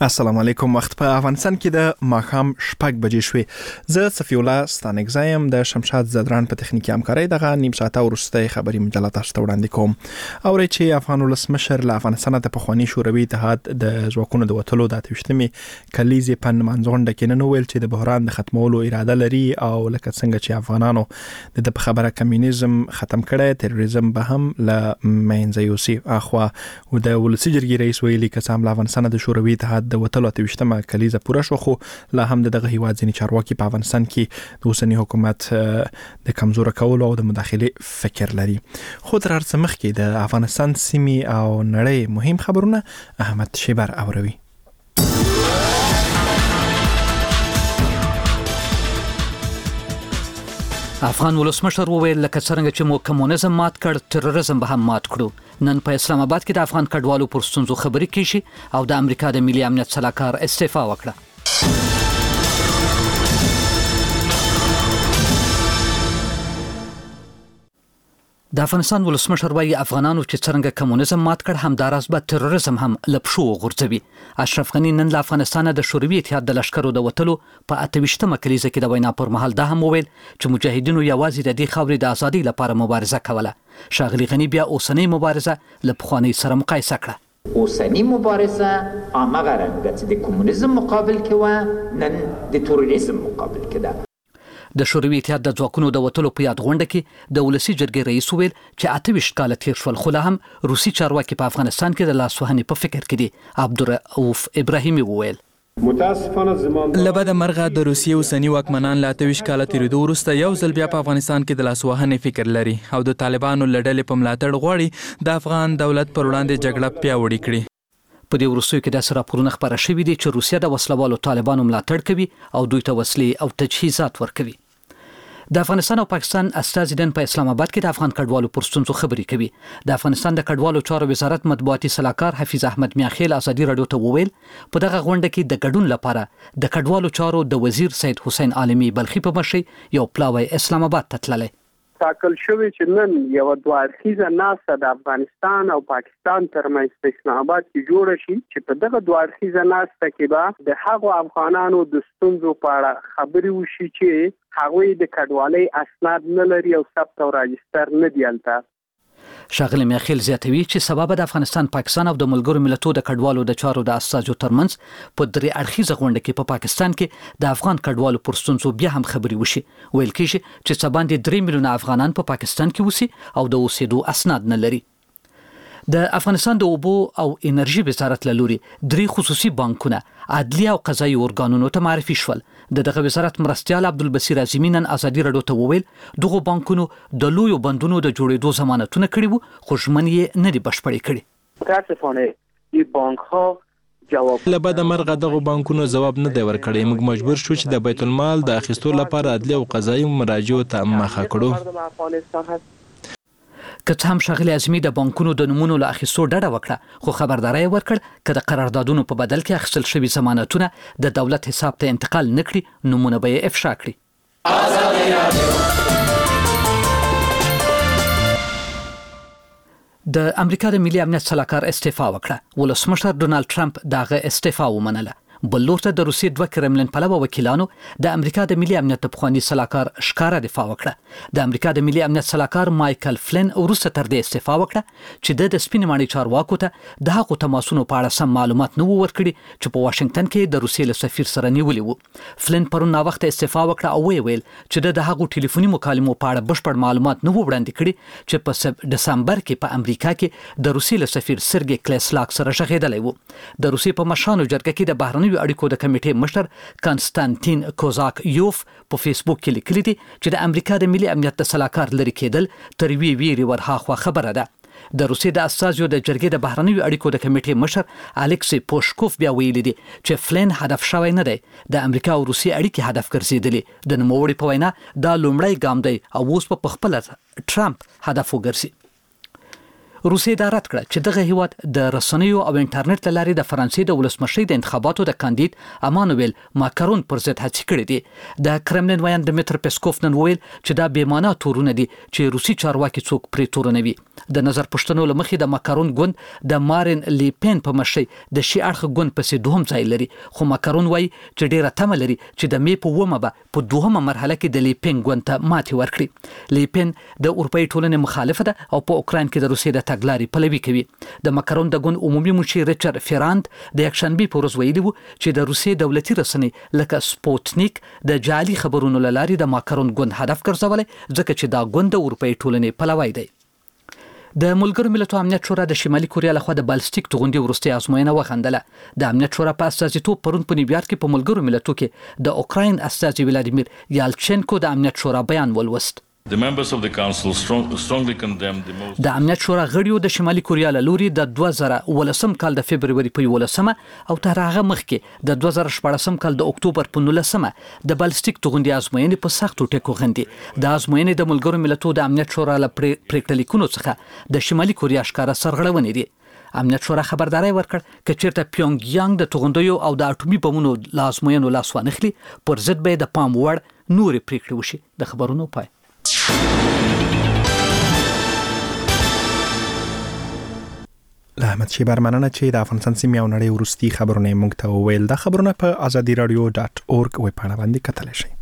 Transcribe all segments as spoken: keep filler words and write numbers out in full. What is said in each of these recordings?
السلام علیکم. وخت په افغانستان کې د ماښام شپږ بجې شوې. زه صفی الله ستانکزایم د شمشاد زدران په تخنیکی همکارۍ دغه نیم ساعته وروسته خبري مجله تاسو ته وړاندې کوم. اوري چې افغان ولسمشر له افغانستان ته پخوانی شوروي اتحاد د ځواکونو د وټلو د اتوشتمې کلیزې په منځونډه کې نن ویل چې د بحران د ختمولو اراده لري او لکه څنګه چې افغانانو د خبره کمیونیزم ختم کړي، تروریزم به هم له منځه یوسي. اخوا و د ولسی جرګې رئیس ویلي چې سم افغانستان د شوروي اتحاد د وټلو اتوشتمه کلیزه پوره شو، خو لا هم دغه هیواد ځینې چارواکي په افغانستان کې د اوسنی حکومت د کمزور کولو او د مداخله فکر لري. خو تر هر څه مخکې د افغانستان سیمې او نړۍ مهم خبرونه احمد شیبر اوروي. افغان ولسمشر وویل لکه څنګه چې مو کمونیزم مات کړ، تروریزم به هم مات کړو. نن په اسلام آباد کې د افغان کډوالو پر ستونزو خبرې کیږي او د امریکا د ملي امنیت سلاکار استعفا وکړه. د افغانستان ولسمشر وايي افغانانو چې څنګه کمونیزم مات کړ، همداراز به تروریزم هم له پښو وغورځوي. اشرف غني نن له افغانستان د شوروي اتحاد د لشکرو د وټلو په اتوشتمه کلیزه کې د وینا پر مهال دا هم وویل چې مجاهدینو یوازې د دې خاورې د ازادۍ لپاره مبارزه کوله. ښاغلي غني بیا اوسنۍ مبارزه له پخوانۍ سره مقایسه کړه. اوسنی مبارزه هماغه رنګه چې د کمونیزم مقابل کې و، نن د تروریزم مقابل کې ده. د شوروي اتحاد د ځواکونو د وټلو په یاد غونډه کې د ولسی جرګې رئیس ویل چې اته ویشت کاله تیر شول، خو لا هم روسي چارواکي په افغانستان کې د لاسوهنې په فکر کې دي. عبدالرؤف ابراهیمي وویل لبد مرغه د روسیې اوسنی واکمنان له اته ویشت کاله تیریدو وروسته یو ځل بیا په افغانستان کې د لاسوهنې فکر لري او د طالبانو له ډلې په ملاتړ غواړي د افغان دولت پر وړاندې جګړه پیاوړې کړي. په دې وروستیو کې داسې راپورونه خپاره شوي دي چې روسیه د وسلوالو طالبانو ملاتړ کوي او دوی ته وسلې او تجهیزات ورکوي. د افغانستان او پاکستان استازي نن په اسلام آباد کې د افغان کډوالو پر ستونزو خبرې کوي. د افغانستان د کډوالو چارو وزارت مطبوعاتي سلاکار حفیظ احمد میاخیل ازادي رادیو ته وویل په دغه غونډه کې د ګډون لپاره د کډوالو چارو د وزیر سید حسین عالمي بلخي په مشرۍ یو پلاوی اسلام آباد ته تللی. ټاکل شوی چې نن یو دوه اړخیزه ناسته د افغانستان او پاکستان ترمنځ په اسلام آباد کې جوړه شي چې په دغه دوه اړخیزه ناسته کې به د هغو افغانانو د ستونزو په اړه خبرې وشي چې هغوی د کډوالۍ اسناد نه لري او ثبت او راجستر نه دی هلته. ښاغلی میاخیل زیاتوي چې سبب د افغانستان، پاکستان او د ملګرو ملتونو د کډوالو د چارو د استازو ترمنځ په درې اړخیزه غونډه کې په پا پاکستان کې د افغان کډوالو پر ستونزو بیا هم خبرې وشي. ویل کېږي چې څه باندې درې میلیونه افغانان په پا پاکستان کې اوسي او د اوسېدو اسناد نه لري. د افغانستان د اوبو او انرژي وزارت له لوري درې خصوصي بانکونه عدلیه او قضایي ارګانونو ته معرفي شول. د دغه وزارت مرستیال عبدالبصیر اعظمي نن ازادي رادیو ته وویل دغه بانکونو د لویو بندونو د جوړېدو ضمانتونه کړي وو، خو ژمنې یې نه دي بشپړې کړي. متاسفانه این بانک ها جواب لبد مرغه دغه بانکونو جواب نه دی ورکړی. موږ مجبور شو چې د بیت المال د اخیستو لپاره عدلیه او قضایي مراجعو ته مخه کړو. که څه هم ښاغلي اعظمي د بانکونو د نومونو له اخیستو ډډه وکړه، خو خبرداری ورکړ که د قراردادونو په بدل کې اخیستل شوي ضمانتونه د دولت حساب ته انتقال نه کړي، نومونه به یې افشا کړي. د امریکا د ملي امنیت سلاکار استعفا وکړه. ولسمشر ډونالد ټرمپ دغه استعفا ومنله. بل لور ته د روسیې دوه کرملین پلوه وکیلانو د امریکا د ملي امنیت پخوانی سلاکار ښکاره دفاع وکړه. د امریکا د ملي امنیت سلاکار مایکل فلن وروسته تر دې استعفا وکړه چې د د سپینې ماڼۍ چارواکو ته د هغو تماسونو په اړه سم معلومات نه وو ورکړي چې په واشنگټن کې د روسیې له سفیر سره نیولي وو. فلن پرون ناوخته استعفا وکړه او ویې ویل چې د هغو ټلیفوني مکالمو په اړه بشپړ معلومات نه وو وړاندې کړي چې په دسمبر کې په امریکا کې د روسیې له سفیر سرګي کلیسلاک سره غږېدلی وو. د روسیې په مشرانو جرګه کې د بهرنیو اړیکو د کمیټې مشر کانستانتین کوزاک یوف په فیسبوک کې لیکلي دي چې د امریکا د ملي امنیت د سلاکار لري کېدل تر وی ویری ورهاخوا خبره ده. د روسیې د استازیو د جرګې د بهرنیو اړیکو د کمیټې مشر الکسی پوشکوف بیا ویلي دي چې فلن هدف شوی نه دی، د امریکا او روسیې اړیکې هدف ګرځېدلي. د نوموړي په وینا دا لومړی ګام دی او اوس په خپله ټرمپ هدف وګرځي. روسیې دا رد کړه چې دغه هیواد د رسنیو او انټرنیټ له لارې د فرانسې د ولسمشرۍ د انتخاباتو د کاندید امانویل ماکرون پر ضد هڅې کړې دي. د کرملین ویاند دمیتر پسکوف نن ویل چې دا بې معنا تورونه دي چې روسي چارواکي څوک پرې تورنوي. د نظر پښتنو لمخې د ماکرون ګوند د مارین لیپین په مشرۍ د شي اړخ ګوند پسې دوهم ځای لري، خو ماکرون وایي چې ډیره تمه لري چې د می په ومه به په دوهمه مرحله کې د لیپین ګوند ته ماتې ورکړي. لیپین د اروپאי ټولنې مخالفه ده او په اوکراین کې د روسیې د تګلارې پلوي کوي. د ماکرون د ګوند عمومي مشر ریچارډ فراند د یکشنبه په ورځ ویلي وو چې د روسیې دولتي رسنۍ لکه سپوتنیک د جعلي خبرونو لارې د ماکرون ګوند هدف ګرځولای، ځکه چې دا ګوند د اروپאי ټولنې پلوی دی. د ملګرو ملتونو امنیت شورا د شمالي کوریا لخوا د بالستیک توغندي وروستۍ ازموینه وخندله. د امنیت شورا په استازیتوب پرون په نیویارک کې په ملګرو ملتونو کې د اوکراین استازي ولادیمیر یالچنکو د امنیت شورا بیان ولوست. The members of the council strong, strongly condemned the most د امنیت شورا غړیو د شمالي کوریا له لوري د دوه زره ولسم کال د فبرवरी په یولسمه او تر هغه مخکې د دوه زره شپږم کال د اکتوبر په نولسمه د بالستیک توغندي ازموینې په سختو ټکو غندي. د ازموینې د ملګرو ملتونو د امنیت شورا له پریکړه لیکونو څخه د شمالي کوریا ښکارا سرغړونې دي. امنیت شورا خبرداري ورکړ چې چیرته پیونګ یانګ د توغندیو او د اټومي بمونو لازموینو لاس وانخلي پر ضد به د پام وړ نورې پریکړې وشي. د خبرونو پای. له احمد شیبر مننه چې د افغانستان سیمې او نړۍ وروستي خبرونه موږ ته وویل. دا خبرونه په ازادي رادیو ډاټ اورګ ویب پاڼه باندې کتلی شئ.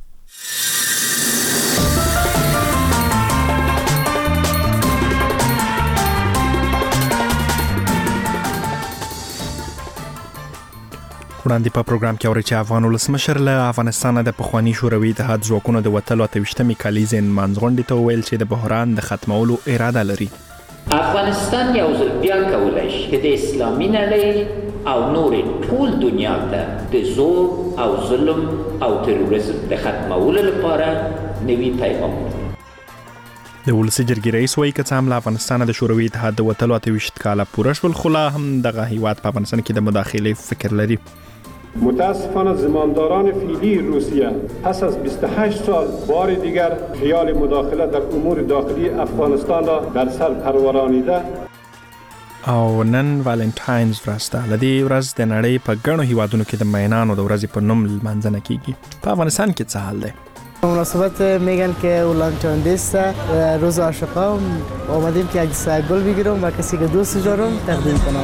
وړاندې په پروګرام کې اورئ چې افغان ولسمشر له افغانستانه د پخواني شوروي اتحاد ځواکونو د وتلو اته ویشتمې کلیزې نمانځغونډې ته وویل چې د بحران د ختمولو اراده لري. افغانستان یو ځل بیا کولی شي چې د اسلامي نړۍ او نورې ټول دنیا ته د زور او ظلم او تروریزم د ختمولو لپاره نوي پیغام ورکړي. د ولسي جرګې رئیس وایي که څه هم له افغانستانه د شوروي اتحاد د وتلو اته ویشت کاله پوره شول، خو لا هم دغه هیواد په افغانستان کې د مداخلې فکر لري. متاسفانه زمانداران فعلی روسیه پس از بیست و هشت سال بار دیگر خیال مداخله در امور داخلی افغانستان را در سر پرورانیده. او نن والنتاینز ورځ ده. له دې ورځ د نړۍ په ګڼو هیوادونو کې د مینانو د ورځې په نوم لمانځنه کیږي. په افغانستان کې څه حال دی؟ مناسبت میگن که ولنتاین است، روز عاشقان، اومدیم که عکس گل بگیرم و کسی که دوست دارم تقدیم کنم.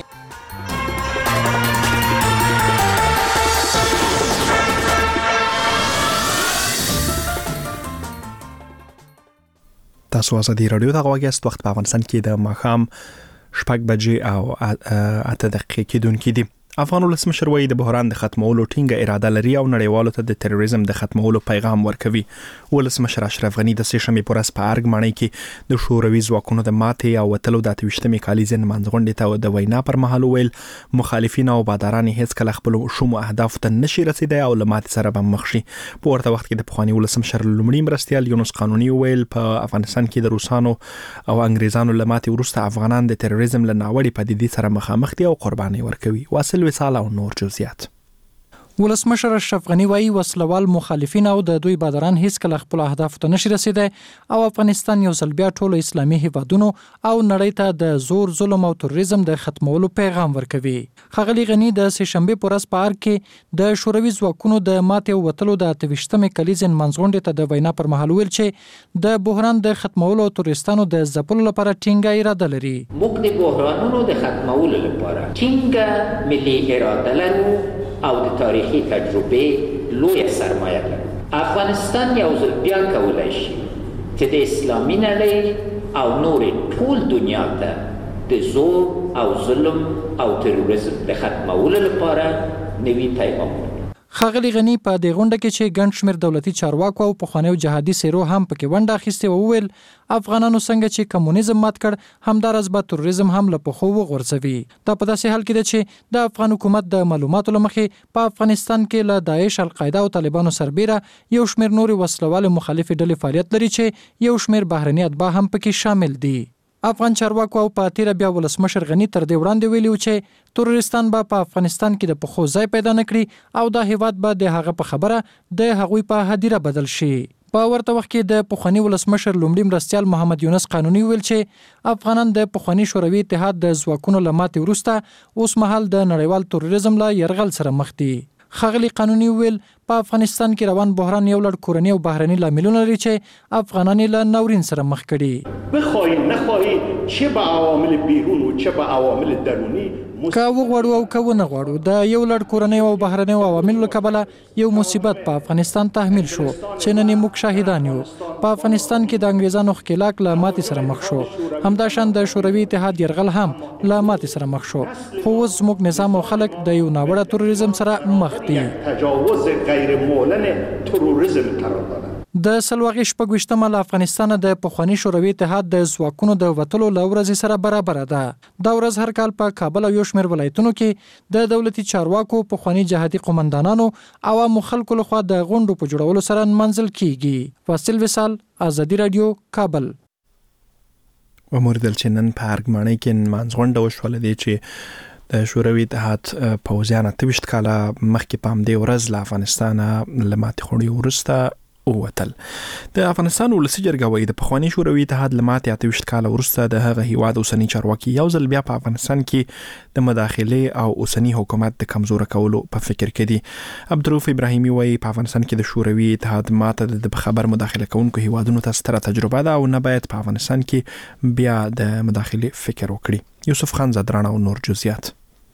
تاسو ازادي رادیو ته غواړئ. است وخت په افغانستان کې د ماښام شپږ بجې او اته دقیقې کېدونکې دي. افغان ولسمشر وایي د بحران د ختمولو ټینګه اراده لري او نړیوالو ته د تروریزم د ختمولو پیغام ورکوي. ولسمشر اشرف غني د سه شنبې په ورځ په ارګ ماڼۍ کې د شوروي ځواکونو د ماتې او وتلو د اته ویشتمې کلیزې نمانځغونډې ته د وینا پر مهال وویل مخالفین او باداران هیڅکله خپلو شومو اهدافو ته نشي رسیدای او له ماتې سره به مخ شي. په ورته وخت کې د پخواني ولسمشر لومړي مرستیال یونس قانوني وویل په افغانستان کې د روسانو او انګریزانو له ماتې وروسته افغانان د تروریزم له ناوړې پدیدې سره مخامخ دي او قرباني ورکوي. واصل وصال او نور جزئیات. ولسمشر اشرف غني وایي وسلوال مخالفین او د دوی بادران هیڅ کله خپل اهداف ته نشي رسیدای او افغانستان یو ځل بیا ټولو اسلامي هیوادونو او نړۍ ته د زور ظلم او تروریزم د ختمولو پیغام ورکوي. ښاغلي غني د سه شنبې په ورځ په ارګ کې د شوروي ځواکونو د ماتې او وتلو د اته ویشتمې کلیزې نمانځغونډې ته د وینا پر مهال ویل چې د بحران د ختمولو او تروریستانو د ځپلو لپاره ټینګه اراده لري. موږ د بحرانونو د ختمولو لپاره ټینګه ملي اراده لرو او د تاریخي تجربه لوی سرمایه لري. افغانستان یو ځل بیا کولی شي چې د اسلامي نړۍ او نورې ټول دنیا ته د زور او ظلم او تروریزم د ختمولو لپاره نوي پیغام ورکړي. ښاغلي غني په دې غونډه کې چې ګڼ شمېر دولتي چارواکو او پخوانیو جهادي څېرو هم پکې ونډه اخیستې وه وویل افغانانو څنګه چې کمونیزم مات کړ همداراز به تروریزم هم له پښو وغورځوي. دا په داسې حال کې ده چې د افغان حکومت د معلوماتو له مخې په افغانستان کې له داعش، القاعده او طالبانو سربیره یو شمېر نورې وسلوالې مخالفې ډلې فعالیت لري چې یو شمېر بهرني اتباع هم پکې شامل دي. افغان چارواکو او په تیره بیا ولسمشر غني تر دې وړاندې ویلي و چې تروریستان به په افغانستان کې د پښو ځای پیدا نه کړي او دا هیواد به د هغه په خبره د هغوی په هدیره بدل شي. په ورته وخت کې د پخواني ولسمشر لومړي مرستیال محمد یونس قانوني ویل چې افغانان د پخواني شوروي اتحاد د ځواکونو له ماتې وروسته اوس مهال د نړیوال تروریزم له یرغل سره مخ دي. ښاغلي قانوني ویل په افغانستان کې روان بحران یو لړ کورني او بهرني لاملونه لري چې افغانان له ناورین سره مخ کړي. بخواهید نخواهید چه به عوامل بیرون و چه به عوامل درونی که وغواړو او که ونه غواړو د یو لړ کورنۍ او بهرنیو عواملو له کبله یو مصیبت په افغانستان تحمیل شو چې نن موږ شاهدان یو. په افغانستان کې د انګریزانو ښکېلاک له ماتې سره مخ شو، همداشان د شوروي اتحاد یرغل هم له ماتې سره مخ شو، خو اوس زموږ نظام او خلک د یو ناوړه تروریزم سره مخ دي. تجاوز غیر معلن تروریزم قرار داده. د سلواغې شپږ ویشتمه له افغانستانه د پخواني شوروي اتحاد د ځواکونو د وتلو له ورځې سره برابره ده. دا ورځ هر کال په کابل او یو شمېر ولایتونو کې د دولتي چارواکو، پخواني جهادي قومندانانو او عامو خلکو لخوا د غونډو په جوړولو سره نمانځل کیږي. فاصل وصال، آزادي رادیو، کابل. وموردل چې نن په ارګمانۍ کې نمانځ غونډه وشوله دی چې د شوروي اتحاد پوځیان اته ویشت کاله مخکې په همدې ورځ له افغانستانه له ماتې خوړو وروسته ووتل. د افغانستان ولسي جرګه وایي د پخواني شوروي اتحاد له ماتې اته ویشت کاله وروسته د هغه هیواد اوسني چارواکي یو ځل بیا په افغانستان کې د مداخلې او اوسني حکومت د کمزوره کولو په فکر کې دي. عبدالرؤف ابراهیمي وایي په افغانستان کې د شوروي اتحاد ماته د خبر مداخله کوونکو هیوادونو ته ستره تجربه ده او نه باید په افغانستان کې بیا د مداخلې فکر وکړي. یوسف خان زدران او نور جزئیات.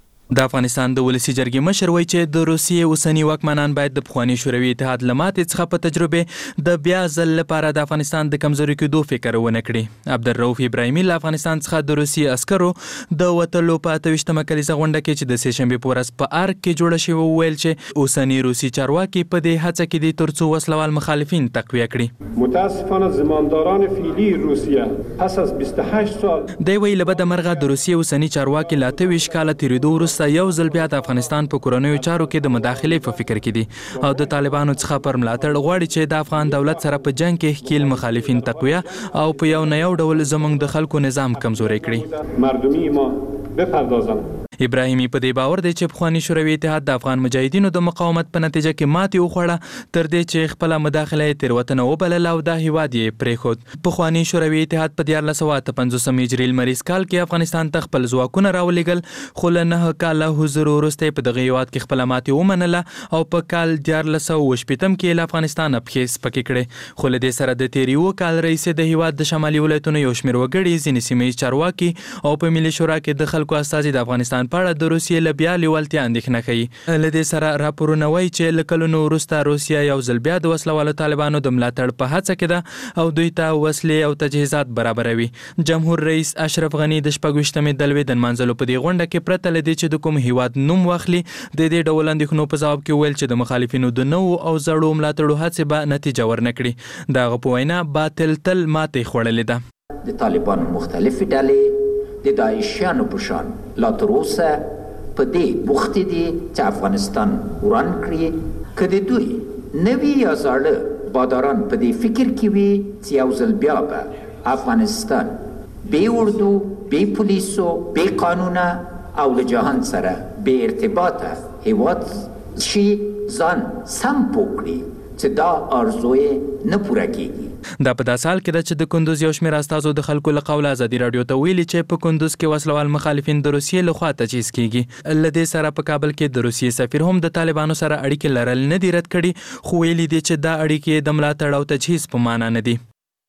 د افغانستان د ولسي جرګې مشر وایي چې د روسیې اوسني واکمنان باید د پخواني شوروي اتحاد له ماتې څخه په تجربې د بیا ځل لپاره د افغانستان د کمزوري کېدو فکر ونه کړي. عبدالرؤف ابراهیمي له افغانستان څخه د روسیې عسکرو د وتلو په اته ویشتمه کلیزه غونډه کې چې د سې شنبې په ورځ په ارګ کې جوړه شوې وویل چې اوسني روسي چارواکي په دې هڅه کې دي ترڅو وسلوال مخالفین تقویه کړي. متاسفانه زمامداران فعلی روسیه پس از بیست و هشت سال دی ویل له بده مرغه د روسیې اوسني چارواکي له اته ویشت کاله تېرېدو وروسته یو ځل بیا د افغانستان په کورنیو چارو کې د مداخلې په فکر کې دي او د طالبانو څخه پر ملاتړ غواړي چې د افغان دولت سره په جنگ کې ښکیل مخالفین تقویه او په یو نه یو ډول زموږ د خلکو نظام کمزوری کړي. مردمی ما بپردازم. ابراهیمي په دې باور دی چې پخواني شوروي اتحاد د افغان مجاهدینو د مقاومت په نتیجه کې ماتې وخوړه تر دې چې خپله مداخله یې تېروتنه وبلله او دا هیواد یې پرېښود. پخواني شوروي اتحاد په دیارلس سوه اته پنځوسم هجري لمریز کال کې افغانستان ته خپل ځواکونه راولېږل خو له نهه کاله حضور وروسته یې په دغه هیواد کې خپله ماتې ومنله او په کال دیارلس سوه اووه شپېتم کې له افغانستانه پښې سپکې کړې. خو له دې سره د تېر یوه کال راهیسې د هیواد د شمالي ولایتونو یو شمېر وګړي، ځینې سیمه ییز چارواکي او په ملي شورا کې د خلکو استازي د افغانستان په اړه د روسیې له بیا لیوالتیا اندېښنه کوي. له دې سره راپورونه وایي چې له کلونو وروسته روسیه یو ځل بیا د وسلوالو طالبانو د ملاتړ په هڅه کې ده او دوی ته وسلې او تجهیزات برابروي. جمهور رئیس اشرف غني د شپږ ویشتمې د لوی د نمانځلو په دې غونډه کې پرته له دې چې د کوم هیواد نوم واخلي د دې ډول اندېښنو په ځواب کې ویل چې د مخالفینو د نوو او زړو ملاتړو هڅې به نتیجه ورنه کړي. د هغه په وینا باطل تل ماتې خوړلې ده. د طالبانو مختلفې ډلې د داعشیانو په شان لا تر اوسه په دې بوختې دي چې افغانستان وران کړي. که د دوی نوي یا زاړه باداران په دې فکر کې وي چې یو ځل بیا به افغانستان بې اردو، بې پولیسو، بې قانونه او له جهان سره بې ارتباطه هیواد شي، ځان سم پوه کړي چې دا آرزو یې نه پوره کېږي. دا په داسې حال کې ده چې د کندوز یو شمېر استازو د خلکو له قوله ازادي راډیو ته ویلي چې په کندوز کې وسلوال مخالفین د روسیې لخوا تجهیز کیږي. له دې سره په کابل کې د روسیې سفیر هم د طالبانو سره اړیکې لرل نه دي رد کړي خو ویلي دي چې دا اړیکې د ملاتړ او تجهیز په معنا نه دي.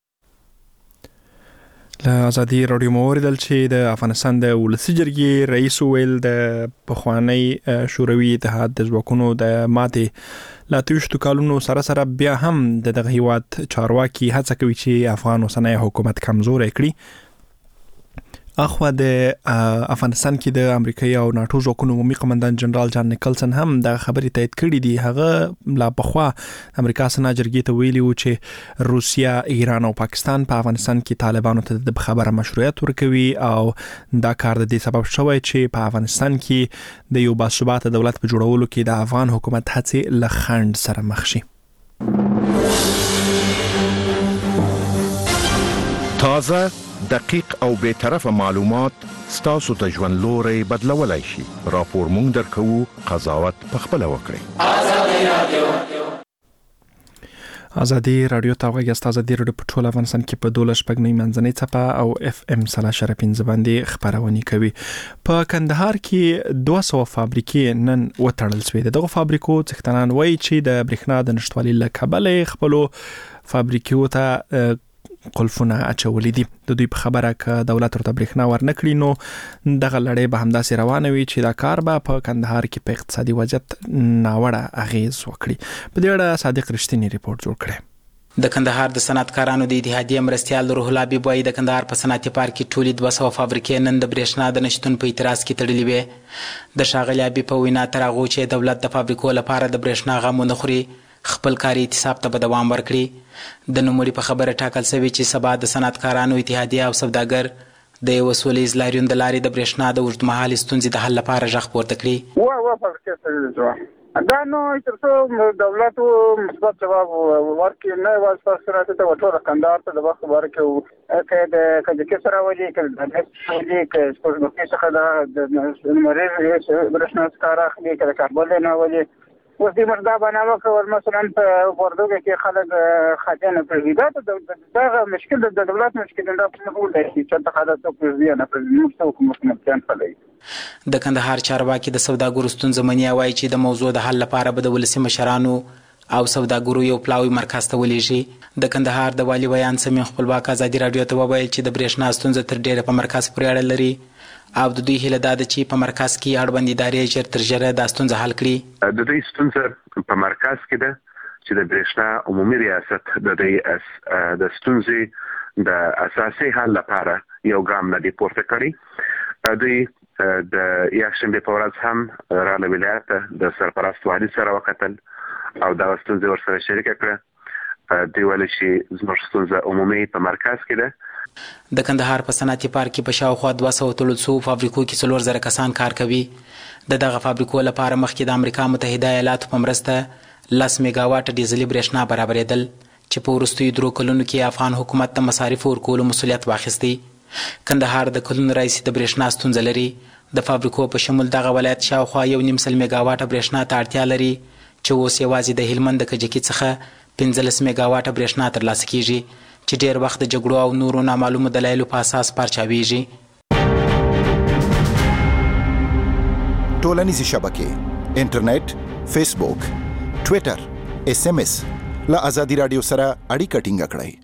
له ازادي راډیو مو اوریدل چې د افغانستان د ولسي جرګې رئیس ویل د پخواني شوروي اتحاد د ځواکونو د ماتې له اته ویشتو کالونو سره سره بیا هم د دغه هیواد چارواکي هڅه کوي چې افغان اوسنی حکومت کمزوری کړي. اخوا د افغانستان کې د امریکایي او ناټو ځواکونو عمومي قمندان جنرال جان نیکلسن هم د خبرې تایید کړي دي. هغه لا پخوا امریکا سنا جرګې ته ویلي و چې روسیا، ایران او پاکستان په افغانستان کې طالبانو ته د خبره مشروعیت ورکوي او دا کار د دې سبب شوی چې په افغانستان کې د یو باثباته دولت په جوړولو کې د افغان حکومت هڅې له خنډ سره مخ شي. تازه، دقیق او بے طرفه معلومات ستاسو ته ژوند لوري بدلولای شي. راپور مونږ درکو، قضاوت پخپله وکړئ. ازادي رادیو ازادي رادیو ته غوږی ازادي رادیو په ټول افغانستان کې په دولس شپږ نوي منځنۍ څپه او اف ام سلا شر پنځه باندې خبرونه کوي. په کندهار کې دوه سوه فابریکې نن وتړل شوې. دغه فابریکو څښتنان وایي چې د برېښنا د نشټوالي له کبله خپلو فابریکو ته قلفونه اچولې دي. د دوی په خبره ک دولت ورته برېښنا ورنکړي نو دغه لړۍ به همداسې روانه وي چې دا کار به په کندهار کې په اقتصادي وضعیت ناوړه اغیز وکړي. په دې اړه صادق رښتینی ریپورت جوړ کړی. د کندهار د صنعتکارانو د اتحادیې مرستیال روح الله بیبوي د کندهار په صنعتي پارک کې ټولې دوه سوه فابریکې نن د برېښنا د نشتون په اعتراض کې تړلې وې. د ښاغلي ابي په وینا تر هغو چې دولت د فابریکو لپاره د برېښنا غم ونه خوري خپل کاري اعتصاب ته به دوام ورکړي. د نوموړي په خبره ټاکل شوي چې سبا د صنعتکارانو اتحادیه او سوداګر د یوه سولیز لاریون د لارې د برېښنا د اوږدمهالې ستونزې د حل لپاره غږ پورته کړي. دا نو تر څو دولت مثبت جواب ورکړي نه یوازې په صنعت ته ټول کندهار ته د وخت ورکړي که د کجکي سره ولي که د دهلیز ولي که سپوږمکۍ څخه د لمریز برېښنا څخه اخلي که د کابل نه ولي اوس دې موږ دا بنامه کول مثلا په وردوګو کې خلک خادیه نه پرېږدي. دا دغه مشکل د دولت مشکل دا په موږ ولري چې ته خاله څوک پرېږدي نه پرېږدي موږ څه حکومت مطلقیان خلوي. د کندهار چارواکي د سوداګرو ستونزه مني وایي چې د موضوع د حل لپاره به د ولسي مشرانو او سوداګرو یو پلاوی مرکز ته ولېږي. د کندهار د والي بیان سمین خپلواک ازادي راډیو ته وویل چې د برېښنا ستونزه تر ډېره په مرکز پورې اړه لري او د دوی هیله دا ده چې په مرکز کې اړوند ادارې ژر تر ژره دا ستونزه حل کړي. د دوی ستونزه په مرکز کې ده چې د برېښنا عمومي ریاست د دوی د ستونزې د اساسي حل لپاره یو ګام نه دی پورته کړی. دوی د یکشنبې په ورځ هم راله ولایت د سرپرست والي سره وکتل او دا ستونزه ورسره شریکه کړه. دوی ویل چې زموږ ستونزه عمومي په مرکز کې ده. د کندهار په صنعتي پارک کې په شاوخوا دوه سوه تړل شوو فابریکو کې څلور زره کسان کار کوي. د دغه فابریکو لپاره مخکې د امریکا متحده ایالاتو په مرسته لس میګاواټه ډیزلي برېښنا برابرېدل چې په وروستیو درو کلونو کې افغان حکومت د مصارفو ورکولو مسؤلیت واخیستی. کندهار د کلونو راهیسې د برېښنا ستونزه لري. د فابریکو په شمول دغه ولایت شاوخوا یو نیم سل میګاواټه برېښنا ته اړتیا لري چې اوس یوازې د هلمند د کجکي څخه پنځلس میګاواټه برېښنا ترلاسه کیږي چې ډېر وخت د جګړو او نورو نامعلومو دلایلو په اساس پارچاویږي. ټولنیزې شبکې انټرنیټ، فیسبوک، ټویټر، اس ام اس له ازادي راډیو سره اړیکه ټینګه کړئ.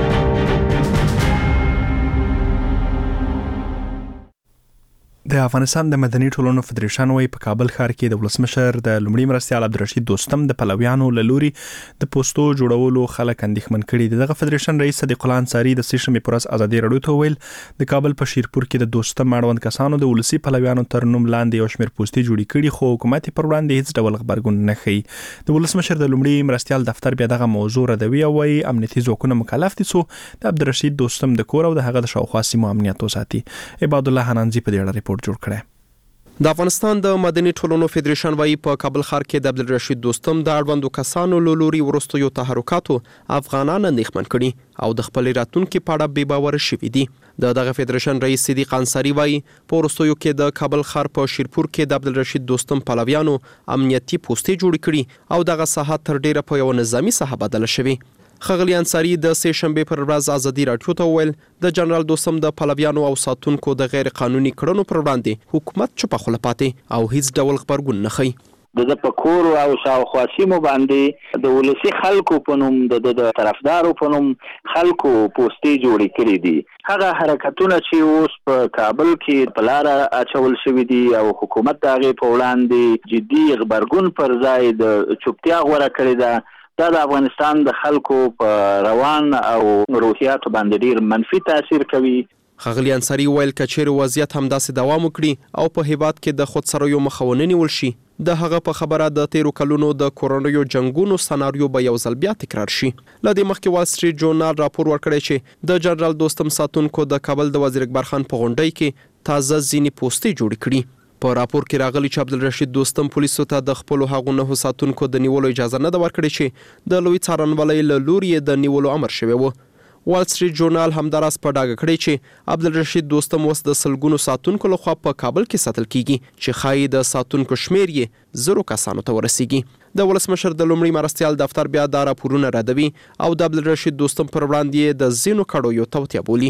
د افغانستان د مدني ټولنو فدریشن وایي په کابل ښار کې د ولسمشر د لومړي مرستیال عبدالرشید دوستم د پلویانو له لوري د پوسټو جوړولو خلک اندېښمن کړي دي. دغه فدریشن رئیس صدیق الله انصاري د سې شنبې په ورځ ازادي راډیو ته وویل د کابل په شیرپور کې د دوستم اړوند کسانو د ولسي پلویانو تر نوم لاندې یو شمېر پوسټې جوړې کړي خو حکومت پر وړاندې هیڅ ډول غبرګون نه ښیي. د ولسمشر د لومړي مرستیال دفتر بیا دغه موضوع ردوي او وایي امنیتي ځواکونه مکلف دي څو د عبدالرشید دوستم د کور او د هغه د شاوخوا سیمو امنیت وساتي. عباد الله حنانزي په دې اړه ریپورت جوړ کړی. د افغانستان د مدني ټولنو فدریشن وايي په کابل ښار کې د عبدالرشید دوستم د اړوندو کسانو له لوري وروستیو تحرکاتو افغانان اندېښمن کړي او د خپل راتلونکي په اړه بې باوره شوي دي. د دغه فدریشن رئیس صدیق انصاري وايي په وروستیو کې د کابل ښار په شیرپور کې د عبدالرشید دوستم پلویانو امنیتي پوسټې جوړې کړي او دغه ساحه تر ډیره په یو نظامي ساحه بدله شوې. ښاغلي انصاري د سې شنبې پر ورځ ازادي راډیو ته وویل د جنرال دوستم د پلویانو او ساتونکو د غیر قانوني کړنو پر وړاندې حکومت چوپه خوله پاتې او هیڅ ډول غبرګون نه ښیي. د په کور او شاوخوا سیمو باندې د ولسي خلکو په نوم د طرفدارو په نوم خلکو پوسټې جوړې کړې دي. هغه حرکتونه چې اوس په کابل کې په لاره اچول شوي دي او حکومت د هغې په وړاندې جدي غبرګون پر ځای د چوپتیا غوره کړې ده. دا د افغانستان د خلکو په روان او روحیاتو باندې ډیر منفي تاثیر کوي. ښاغلي انصاري ویل که چیرې وضعیت همداسې دوام وکړي او په هیواد کې د خودسریو مخه ونه نیول شي د هغه په خبره د تیرو کلونو د کورونیو جنگونو سناریو به یو ځل بیا تکرار شي. له دې مخکې وال سټریټ جورنال راپور ورکړی چې د جنرال دوستم ساتونکو د کابل د وزیر اکبر خان په غونډۍ کې تازه ځینې پوسټې جوړې کړي. په راپور کې راغلی چې عبدالرشید دوستم پولیسو ته د خپلو هغو نهو ساتونکو د نیولو اجازه نه ده ورکړې چې د لوی څارنوالۍ له لوري یې د نیولو امر شوی و. وال سټریټ جورنال همداراز په ډاګه کړی چې عبدالرشید دوستم اوس د سلګونو ساتونکو لخوا په کابل کې ساتل کیږي چې ښایي د ساتونکو شمیر یې زرو کسانو ته ورسیږي. د ولسمشر د لومړي مرستیال دفتر بیا دا راپورونه ردوي او د عبدالرشید دوستم پر وړاندې د ځینو کړو یو توطیه بولي.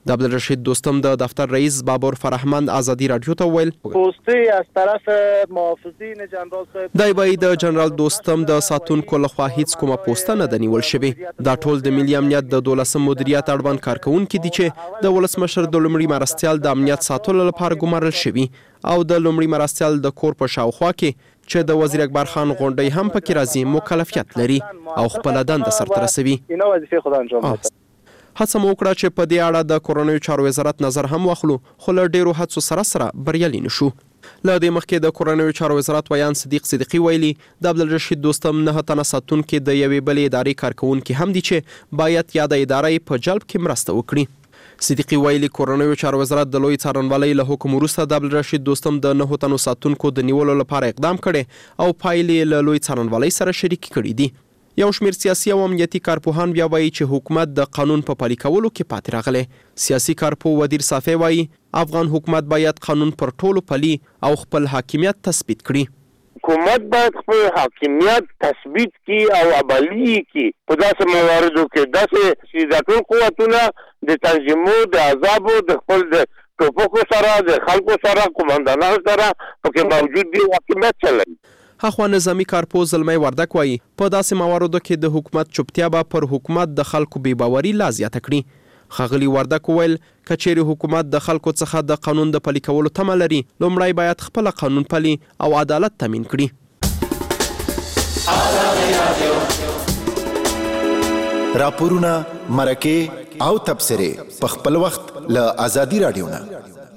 د عبدالرشید دوستم د دفتر رئیس بابر فرهمند آزادی رادیو ته ویل پوسټي از طرف محافظین جنرال صاحب دای وای د جنرال دوستم د ساتونکو لخوا هیڅ کومه پوسټه نه دنیول شوی. دا ټول د ملي امنیت د دولسم مدیریت اړوند کارکونکي دي چې د ولسمشر د لومړي مرستیال د امنیت ساتلو لپاره ګمارل شوی او د لومړي مرستیال د کور په شاوخوا کې چې د وزیر اکبر خان غونډۍ هم پکې راځي مکلفیت لري او خپل دنده سرته رسوي. اینا وظیفه خود انجام میده. هڅه مو وکړه چې په دې اړه د کورونیو چارو وزارت نظر هم واخلو خو له ډیرو هڅو سره سره بریالي نشو. له دې مخکې د کورونیو چارو وزارت ویان صدیق صدیقي ویلي د عبدالرشید دوستم نه تنه ساتونکي د یوې بلې ادارې کارکونکي هم دي چې باید یاده ادارې په جلب کې مرسته وکړي. صدیقي ویلي کورونیو چارو وزارت د لوی څارنوالۍ له حکم وروسته د عبدالرشید دوستم د نه تنو ساتونکو د نیولو لپاره اقدام کړي او پایلې له لوی څارنوالۍ سره شریک کړي دي. یو شمیر سیاسي او امنیتي کارپوهان بیا وایي چې حکومت د قانون په پلي کولو کې پاتې راغلی. سیاسي کارپوه ودیر صافی وایي افغان حکومت باید قانون پر ټولو پلي او خپل حاکمیت تثبیت کړي. حکومت باید خپل حاکمیت تثبیت کی او عملی کی په داسې مواردو کې داسې چې د ټول قوتونه د تنظیمو د عذابو د خپل د ټوپکو سره د خلکو سره قومندانانو سره پکې موجود دي حاکمیت چلوي. هخوا نظامی کارپوه زلمی وردک وایي په داسې مواردو کې د حکومت چوپتیا به پر حکومت د خلکو بې باوري لا زیاته کړي. ښاغلي وردک وویل که چیرې حکومت د خلکو څخه د قانون د پلي کولو تمه لري لومړی باید خپله قانون پلي او عدالت تامین کړي. راپورونه مرکې او تبصرې په خپل وخت له آزادي رادیو نه.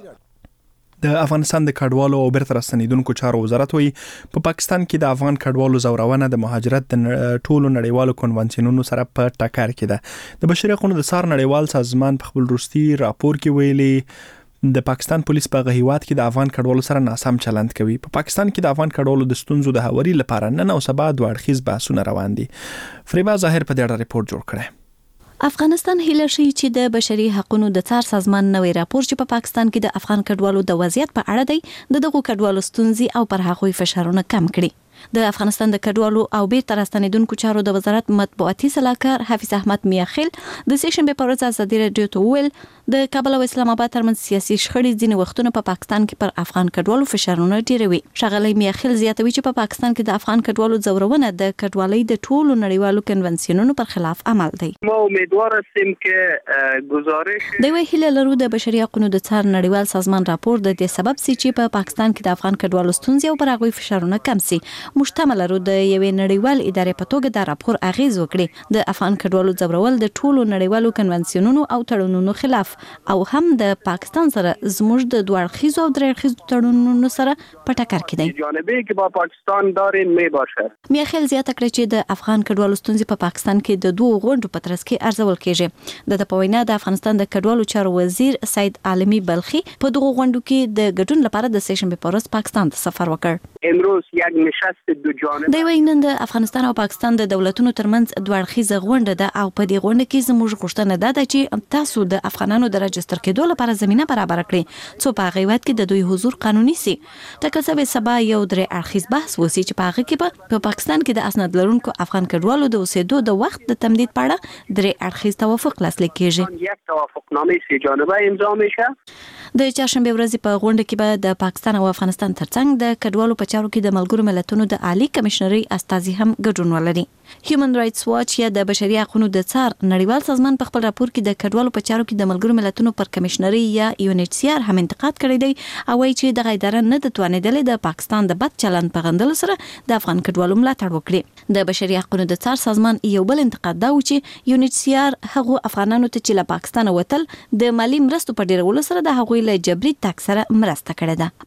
د افغانستان د کډوالو او بیرته راستنیدونکو چارو وزارت وایي په پاکستان کې د افغان کډوالو زورونه د مهاجرت د ټولو نړیوالو کنوانسیونونو سره په ټکر کې ده. د بشري حقوقو د څار نړیوال سازمان په خپل وروستي راپور کې ویلي د پاکستان پولیس په غهیوات کې د افغان کډوالو سره ناسم چلند کوي. په پاکستان کې د افغان کډوالو د ستونزو د هواري لپاره نن او سبا دوه اړخیز بحثونه روان دي. فریبا ظاهر په دې اړه ریپورت جوړ کړی. افغانستان هیله شي چې د بشري حقوقو د څار سازمان نوې راپور چې په پاکستان کې د افغان کډوالو د وضعیت په اړه دی د دغو کډوالو ستونزې او پر هغوی فشارونه کم کړي. د افغانستان د کډوالو او بیرته راستنیدونکو چارو د وزارت مطبوعاتي سلاکار حافظ احمد میاخیل د سیشنبه په ورځ ازادي رادیو ته وویل د کابل او اسلام آباد ترمنځ سیاسي شخړې ځینې وختونه په پاکستان کې پر افغان کډوالو فشارونه ډیروي. ښاغلی میاخیل زیاتوي چې په پاکستان کې د افغان کډوالو ځورونه د کډوالۍ د ټولو نړیوالو کنونسیونونو پر خلاف عمل دی. ما امیدوار هستیم که گزارش د وی هیله لرو د بشري حقوقو د څار نړیوال سازمان راپور د دې سبب سي چې په پاکستان کې د افغان کډوالو ستونزې او پر هغوی فشارونه کم سي. مشتمل لرو د یوې نړیوال ادارې په توګه د راپور اغیز وکړي د افغان کډوالو ځورول د ټولو نړیوالو کنونسیونونو او تړونونو خلاف او هم د پاکستان سره زموږ د دوه اړخیزو او درې اړخیزو تړونونو سره په ټکر کې دی. جانبی که با پاکستان دارین می باشد. میاخیل زیاته کړې چې د افغان کډوالو ستونزې په پاکستان کې د دوه غونډو په ترڅ کې ارزول کېږي. د په وینا د افغانستان د کډوالو چارو وزیر سید عالمی بلخی په دغه غونډو کې د ګډون لپاره د سیشنبه په ورځ پاکستان ته سفر وکړ. امروز یک نشست دو جانبه د وینند افغانستان او پاکستان د دولتونو ترمنځ دوه اړخیزه غونډه ده او په دې غونډه کې زموږ غوښتنه ده چې تاسو د افغانانو د راجستر کېدو لپاره زمينه برابر کړئ څو په غیوت کې د دوی حضور قانوني سي. تکه سبا یو درې اړخیز بحث وسی چې په هغه کې په پاکستان کې د اسناد لرونکو افغان کډوالو د اوسېدو د وخت د تمدید په اړه درې اړخیز توافق لاسلیک کیږي. یک توافقنامه سه جانبه امضا میشه. د چهارشنبه ورځ په غونډه کې به د پاکستان او افغانستان ترڅنګ د کډوالو په چارو کې د ملګرو ملتونو د عالی کمشنري استازي هم ګډون ولري. هیومن رائټس واچ یا د بشري حقوقو د څار نړیوال سازمان په خپل راپور کې د کډوالو په چارو کې د ملګرو ملتونو پر کمشنري یا یو ان ایچ سی آر هم انتقاد کړی دی او وايي چې د غیدارن نه د توانیدل د پاکستان د بد چلند په غندلو سره د افغان کډوالو ملاتړ وکړي. د بشري حقوقو د څار سازمان یو بل انتقاد دا و چې یو ان ایچ سی آر هغه افغانانو ته چې له پاکستان وتل د مالی مرستو په ډیرولو سره د هغوی له جبري تک سره مرسته کړې ده.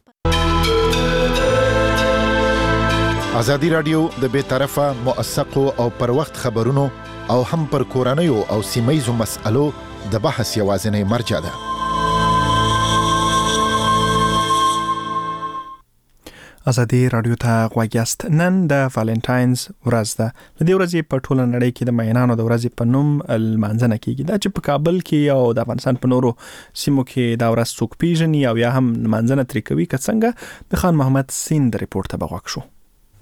آزادی رادیو د بے طرفه موثقو او پر وخت خبرونو او هم پر کورنیو او سیمایزو مسألو د بحث یوازینی مرجع ده. آزادی رادیو ته غوږ یاست. نن د والنټاینز ورځ ده. د دې ورځې په ټوله نړۍ کې د مینانو د ورځې په نوم لمانځنه کیږي. دا چې په کابل کې او د افغانستان په نورو سیمو کې دا ورځ څوک پیژني او یا هم لمانځنه ترې کوي که څنګه، د خان محمد سین د ریپورت ته به غوږ شو.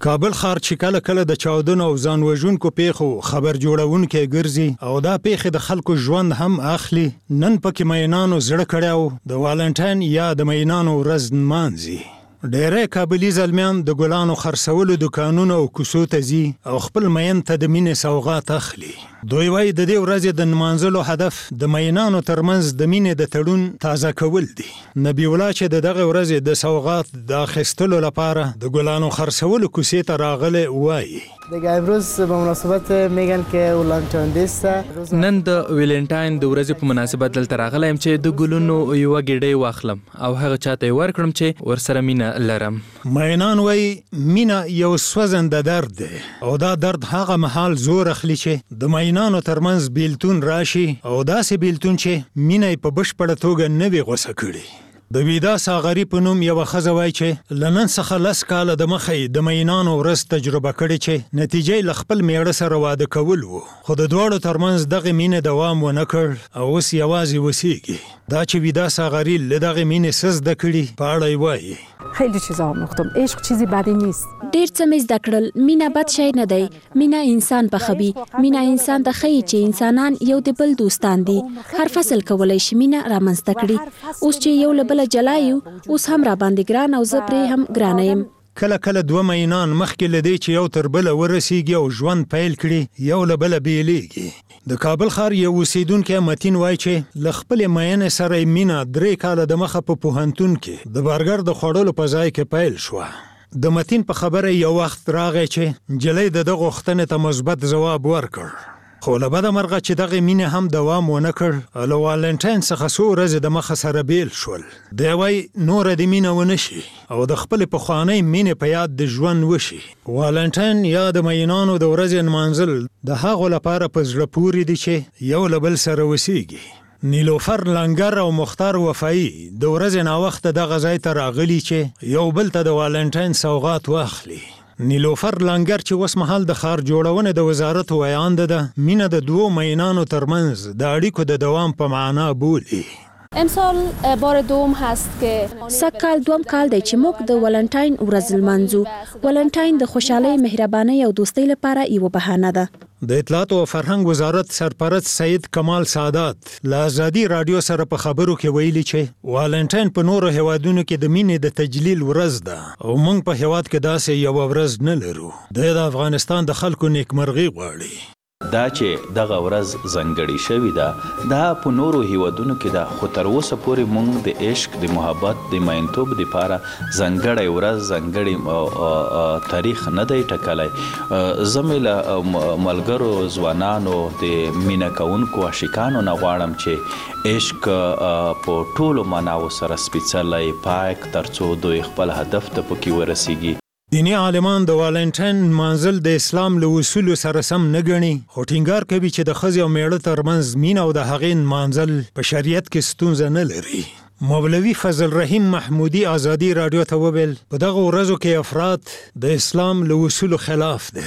کابل ښار چې کله کله د چاودنو او ځان وژونکو پیښو خبر جوړونکی ګرځي او دا پیښې د خلکو ژوند هم اخلي، نن پکې مینانو زړه کړی د والنټاین یا د مینانو ورځ نمانځي. ډېری کابلي زلمیان د ګلانو خرڅولو دوکانونو او کوڅو ته ځي او خپل مین ته د مینې سوغات اخلي. دوی وایي د دې ورځې د نمانځلو هدف د مینانو ترمنځ د مینې د تړون تازه کول دي. نبی الله چې د دغه ورځې د سوغات د اخیستلو لپاره د ګلانو خرڅولو کوڅې ته راغلی وایي دیگه امروز به مناسبت میگن که ولنتاین است. نن د ویلنټاین د ورځې په مناسبت دلته راغلی یم چې د ګلونو یوه ګېډۍ واخلم او هغه چاته یې ورکړم چې ورسره مینه لرم. مینان وایي مینه یو سوځنده درد دی او دا درد هغه مهال زور اخلي چې د مینانو ترمنځ بیلتون راشي او داسې بیلتون چې مینه یې په بشپړه توګه نه وي غوسه کړي. د ویدا ساغری په نوم یوه ښځه وایي چې له نن څخه لس کاله د مخې د مینانو ورځ تجربه کړې چې نتیجه یې له خپل میړه سره واده کول و، خو د دواړو ترمنځ دغې مینې دوام ونه کړ او اوس یوازې اوسیږي. دا چې ویدا ساغری له دغې مینې څه زده کړي په اړه یې وایي خیلی چیزا آموختم. عشق چیزی بدی نیست. ډیر څه مې زده کړل. مینه بد شی نه دی. مینه انسان پخوي. مینه انسان ته ښیي چې انسانان یو د بل دوستان دي. هر فصل کولی شي مینه رامنځته کړي. اوس چې یو له بله جلا یو، اوس هم را باندې ګران او زه پرې هم ګرانه یم. کله کله دوه مینان مخکې له دې چې یو تر بله ورسیږي او ژوند پیل کړي یو له بله بیلیږي. د کابل ښار یو اوسیدونکی متین وایي چې له خپلې مینې سره یې مینه درې کاله د مخه په پوهنتون کې د برګر د خوړلو په ځای کې پیل شوه. د متین په خبره یو وخت راغی چې نجلۍ د ده غوښتنې ته مثبت ځواب ورکړ، خو له بده مرغه چې دغې مینې هم دوام ونه کړ. له والنټاین څخه څو ورځې د مخه سره بیل شول. دی وایي نوره دې مینه ونه شي او د خپلې پخوانۍ مینې په یاد د ژوند وشي. والنټاین یا د مینانو د ورځې نمانځل د هغو لپاره په زړه پورې دي چې یو له بل سره اوسیږي. نیلوفر لنګر او مختار وفایی د ورځې ناوخته دغه ځای ته راغلي چې یو بل ته د والنټاین سوغات واخلي. نیلوفر لنګر چې اوس مهال د ښار جوړونې د وزارت ویانده ده، مینه د دوو مینانو ترمنځ د اړیکو د دوام په معنا بولي. امسال بار دوم هست که سکال دوم کال دی چې موږ د ولنټاین ورځ لمانځو. ولنټاین د خوشحالۍ، مهربانۍ او دوستۍ لپاره یوه بهانه ده. د اطلاعات او فرهنګ وزارت سرپرست سید کمال سادات له ازادي رادیو سره په خبرو کې ویلي چې والنټاین په نورو هیوادونو کې د مینې د تجلیل ورځ ده او موږ په هیواد کې داسې یوه ورځ نه لرو. د افغانستان د خلکو نیکمرغي غواړي. دا چې دغه ورځ ځانګړې شوې ده دا په نورو هیوادونو کې ده، خو تر اوسه پورې موږ د عشق، د محبت، د مینتوب دپاره ځانګړی ورځ، ځانګړی تاریخ نه دی ټاکلی. زه مې له ملګرو ځوانانو د مینه کوونکو عاشقانو نه غواړم چې عشق په ټولو معناو سره سپېڅلی، پاک، تر څو دوی خپل هدف ته پکې ورسیږي. دیني عالمان د والنټاین نمانځل د اسلام له اصولو سره سم نه ګڼي، خو ټینګار کوي چې د ښځې او میړه ترمنځ مینه او د هغې نمانځل په شریعت کې ستونزه نه لري. مولوي فضل رحیم محمودي ازادي رادیو ته وویل په دغه ورځو کې افراد د اسلام له اصولو خلاف دی.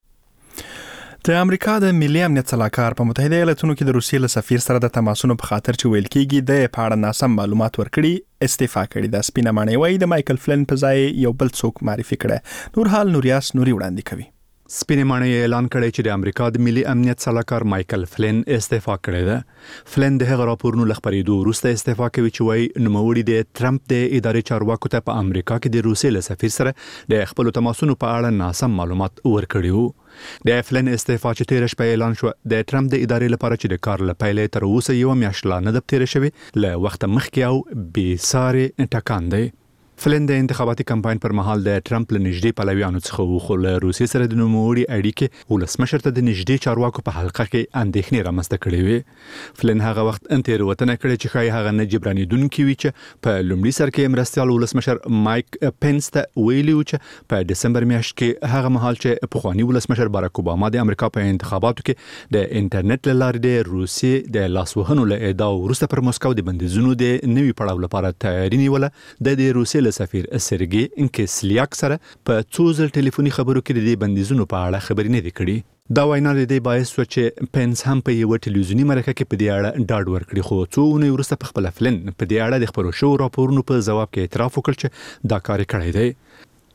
د امریکا د ملي امنیت سلاکار په متحده ایالاتونو کې د روسیې له سفیر سره د تماسونو په خاطر چې ویل کېږي د په اړه ناسم معلومات ورکړي استعفا کړې ده. سپینه ماڼۍ وایي د مایکل فلن په ځای یو بل څوک معرفي کړی. نور حال نوریاس نوري وړاندې کوي. سپینه ماڼۍ اعلان کړی چې د امریکا د ملي امنیت سلاکار مایکل فلن استعفا کړی ده. فلن د هغه راپورونو له خپرېدو وروسته استعفا کوي چې وایي نوموړي د ټرمپ د ادارې چارواکو ته په امریکا کې د روسیې له سفیر سره د خپلو تماسونو په اړه ناسم معلومات ورکړي وو. د فلن استعفا چې تیر شپه اعلان شو د ټرمپ د ادارې لپاره چې د کار له پیلې تر اوسه یو میاشت لا نه ده تیره شوې له وخت مخکې او بې سارې ټکان دی. فلن د انتخاباتي کمپاین پر مهال د ټرمپ له نږدې پلویانو څخه و، خو له روسیې سره د نوموړي اړیکې ولسمشر ته د نږدې چارواکو په حلقه کې اندېښنې رامنځته کړې وې. فلن هغه وخت تېروتنه کړې چې ښایي هغه نه جبرانېدونکې وي چې په لومړي سر کې مرستیال ولسمشر مایک پنس ته ویلي و چې په ډسمبر میاشت کې هغه مهال چې پخواني ولسمشر باراک اوباما د امریکا په انتخاباتو کې د انټرنیټ له لارې د روسیې د لاسوهنو له ادعاو وروسته پر مسکو د بندیزونو د نوي پړاو لپاره تیاري نیوله. د دې روسیې سفیر سرګي انکسلیاک سره په څو ځل ټلیفوني خبرو کې د بندیزونو په اړه خبرې نه دي کړي. دا وینا د دې باعث شو چې پنس هم په یو ټلویزیونی مرکه کې په دې اړه ډاډ ورکړي، خو څو ونې وروسته په خپل فلن په دې اړه د خبرو شو راپورونو په ځواب کې اعتراف وکړ چې دا کار کړی دی.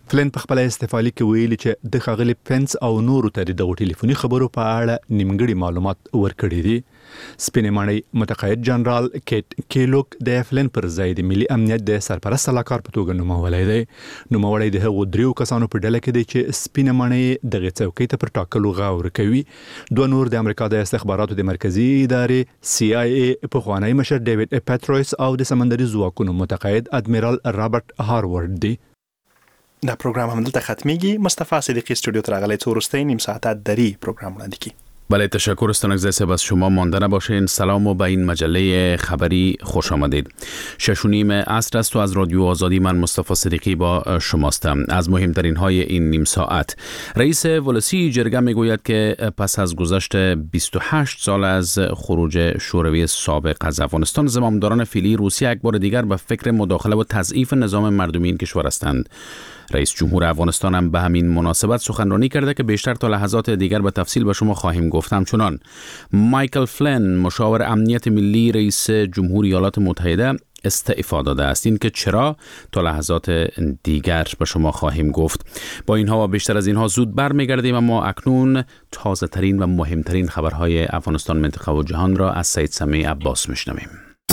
فلن په خپل استعفا لیک ویلي چې د ښاغلي پنس او نورو ته د ټلیفوني خبرو په اړه نیمګړي معلومات ورکړي دي. سپینې ماڼۍ متقاعد جنرال کیټ کیلوک د فلن پر ځای د ملي امنیت د سرپرست سلاکار په توګه نومولی دی. نوموړی د هغو دریو کسانو په ډله کې دی چې سپینې ماڼۍ دغه څوکۍ ته پر ټاکلو غور کوي. دوه نور د امریکا د استخباراتو د مرکزی ادارې سی آی ای پخوانی مشر ډیوډ پیټرویس او د سمندري ځواکونو متقاعد ادمیرال رابرټ هاروارد دی. دا پروګرام هم دلته ختمیږي. مصطفی صدیقی استودیو ته راغلی څو وروستۍ نیم ساعته دری پروگرام وړاندې کی. بله تشکر از تنگزه سب از شما مانده نباشین. سلام و به این مجله خبری خوش آمدید. شش و نیم عصر است و از رادیو آزادی من مصطفی صدیقی با شماستم. از مهمترین های این نیم ساعت: رئیس ولسی جرگه میگوید که پس از گذشت بیست و هشت سال از خروج شوروی سابق از افغانستان، زمامداران فعلی روسیه یک بار دیگر به فکر مداخله و تضعیف نظام مردمی این کشور هستند. رئیس جمهور افغانستان هم به همین مناسبت سخنرانی کرده که بیشتر تا لحظات دیگر به تفصیل به شما خواهیم گفت. همچنان مایکل فلن مشاور امنیت ملی رئیس جمهور ایالات متحده استعفا داده است. این که چرا تا لحظات دیگر به شما خواهیم گفت. با اینها و بیشتر از اینها زود برمیگردیم، اما اکنون تازه ترین و مهمترین خبرهای افغانستان، منطقه و جهان را از سید سمیع عباس میشنویم.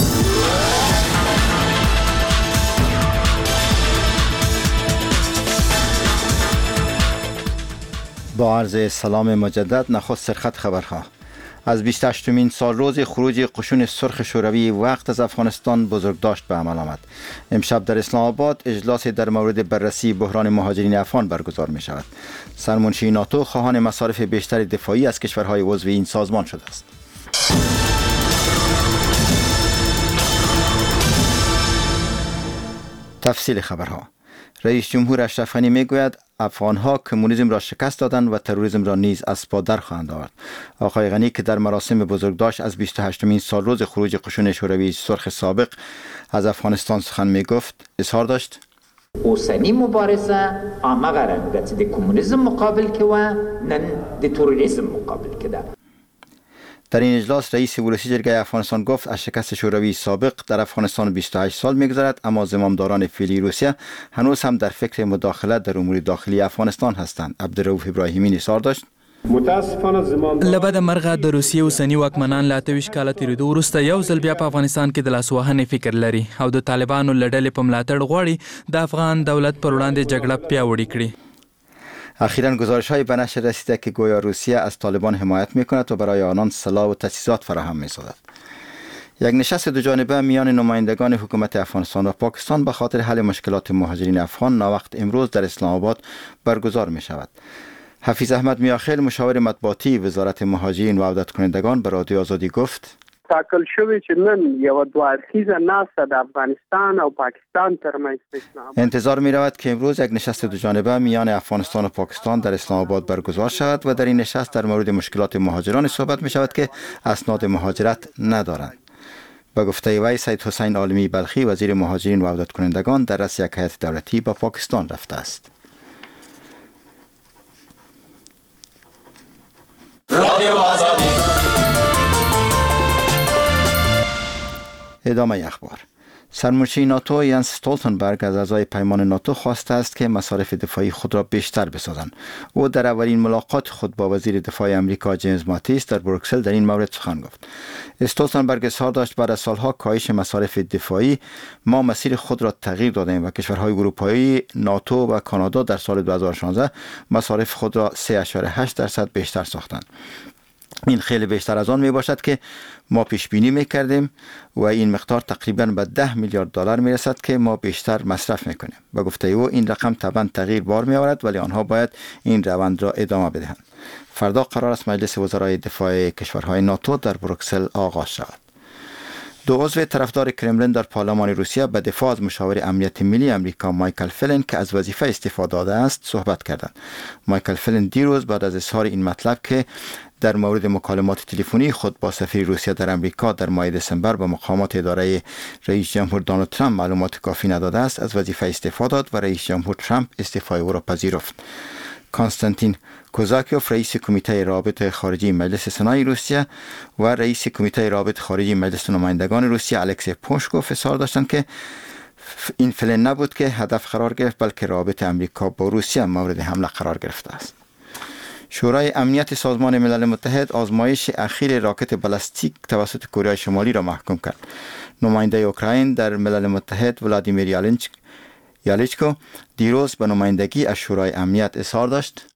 با عرض سلام مجدد، نخست سرخط خبرها. از بیست و هشتمین سال روز خروج قشون سرخ شوروی وقت از افغانستان بزرگداشت به عمل آمد. امشب در اسلام آباد اجلاس در مورد بررسی بحران مهاجرین افغان برگزار می شود. سرمنشی ناتو خواهان مصارف بیشتر دفاعی از کشورهای عضو این سازمان شده است. تفصیل خبرها: رئیس جمهور اشرف غنی میگوید افغانها کمونیسم را شکست دادند و تروریسم را نیز از پا در خواهند آورد. آقای غنی که در مراسم بزرگداشت از بیست و هشتمین سال روز خروج قشون شوروی سرخ سابق از افغانستان سخن میگفت، اظهار داشت: اوسنی مبارزه آمغه رنگه چې د کمونیسم مقابل کې و، نن د تروریسم مقابل کې ده. در این اجلاس رئیس ولسی جرگه افغانستان گفت از شکست شوروی سابق در افغانستان بیست و هشت سال میگذرد، اما زمامداران فعلی روسیه هنوز هم در فکر مداخله در امور داخلی افغانستان هستند. عبدالرؤوف ابراهیمی اظهار داشت: لبد مرغه د روسیې اوسنی واکمنان له اته ویشت کاله تېرېدو وروسته یو ځل بیا په افغانستان کې د لاسوهنې فکر لري او د طالبانو له ډلې په ملاتړ غواړي د افغان دولت پر وړاندې جګړه پیاوړې کړي. اخیراً گزارش های به نشر رسیده که گویا روسیه از طالبان حمایت می کند و برای آنان سلاح و تجهیزات فراهم می سازد. یک نشست دو جانبه میان نمایندگان حکومت افغانستان و پاکستان به خاطر حل مشکلات مهاجرین افغان ناوقت امروز در اسلام آباد برگزار می شود. حفیظ احمد میاخیل مشاور مطبوعاتی وزارت مهاجرین و عودت کنندگان به رادیو آزادی گفت: تاکل شوی چې نن یو دوه اړخیزه ناسته د افغانستان او پاکستان ترمنځ پیشنهاد انتظار می رود که امروز یک نشست دو جانبه میان افغانستان و پاکستان در اسلام آباد برگزار شود و در این نشست در مورد مشکلات مهاجران صحبت می شود که اسناد مهاجرت ندارند. به گفته وی سید حسین عالمی بلخی وزیر مهاجرین و عودت کنندگان در رأس یک هیئت دولتی به پاکستان رفته است. رادیو آزادی. ادامه اخبار: سرمنشی ناتو یانس استولتنبرگ از اعضای پیمان ناتو خواسته است که مصارف دفاعی خود را بیشتر بسازند. او در اولین ملاقات خود با وزیر دفاع آمریکا جیمز ماتیس در بروکسل در این مورد سخن گفت. استولتنبرگ اظهار داشت بعد از سالها کاهش مصارف دفاعی ما مسیر خود را تغییر دادیم و کشورهای اروپایی ناتو و کانادا در سال دو هزار و شانزده مصارف خود را سه ممیز هشت درصد بیشتر ساختند. این خیلی بیشتر از آن می باشد که ما پیش بینی می کردیم و این مقدار تقریبا به ده میلیارد دلار می رسد که ما بیشتر مصرف می کنیم. به گفته او این رقم طبعا تغییر بار می آورد، ولی آنها باید این روند را ادامه بدهند. فردا قرار است مجلس وزرای دفاع کشورهای ناتو در بروکسل آغاز شود. دو عضو طرفدار کرملین در پارلمان روسیه به دفاع از مشاور امنیت ملی آمریکا مایکل فلن که از وظیفه استعفا داده است صحبت کردند. مایکل فلن دیروز بعد از اظهار این مطلب که در مورد مکالمات تلفنی خود با سفیر روسیه در آمریکا در ماه دسامبر به مقامات اداره رئیس جمهور دونالد ترامپ معلومات کافی نداده است، از وظیفه استعفا داد و رئیس جمهور ترامپ استعفای او را پذیرفت. کانستانتین کوزاکیوف رئیس کمیته رابط خارجی مجلس سنای روسیه و رئیس کمیته رابط خارجی مجلس نمایندگان روسیه الکسی پوشکوف اظهار داشتند که این فلن نبود که هدف قرار گرفت، بلکه رابطه امریکا با روسیه مورد حمله قرار گرفته است. شورای امنیت سازمان ملل متحد آزمایش اخیر راکت بالستیک توسط کره شمالی را محکوم کرد. نماینده اوکراین در ملل متحد ولادیمیر یالنچ یالیچکو دیروز به نمایندگی از شورای امنیت اظهار داشت.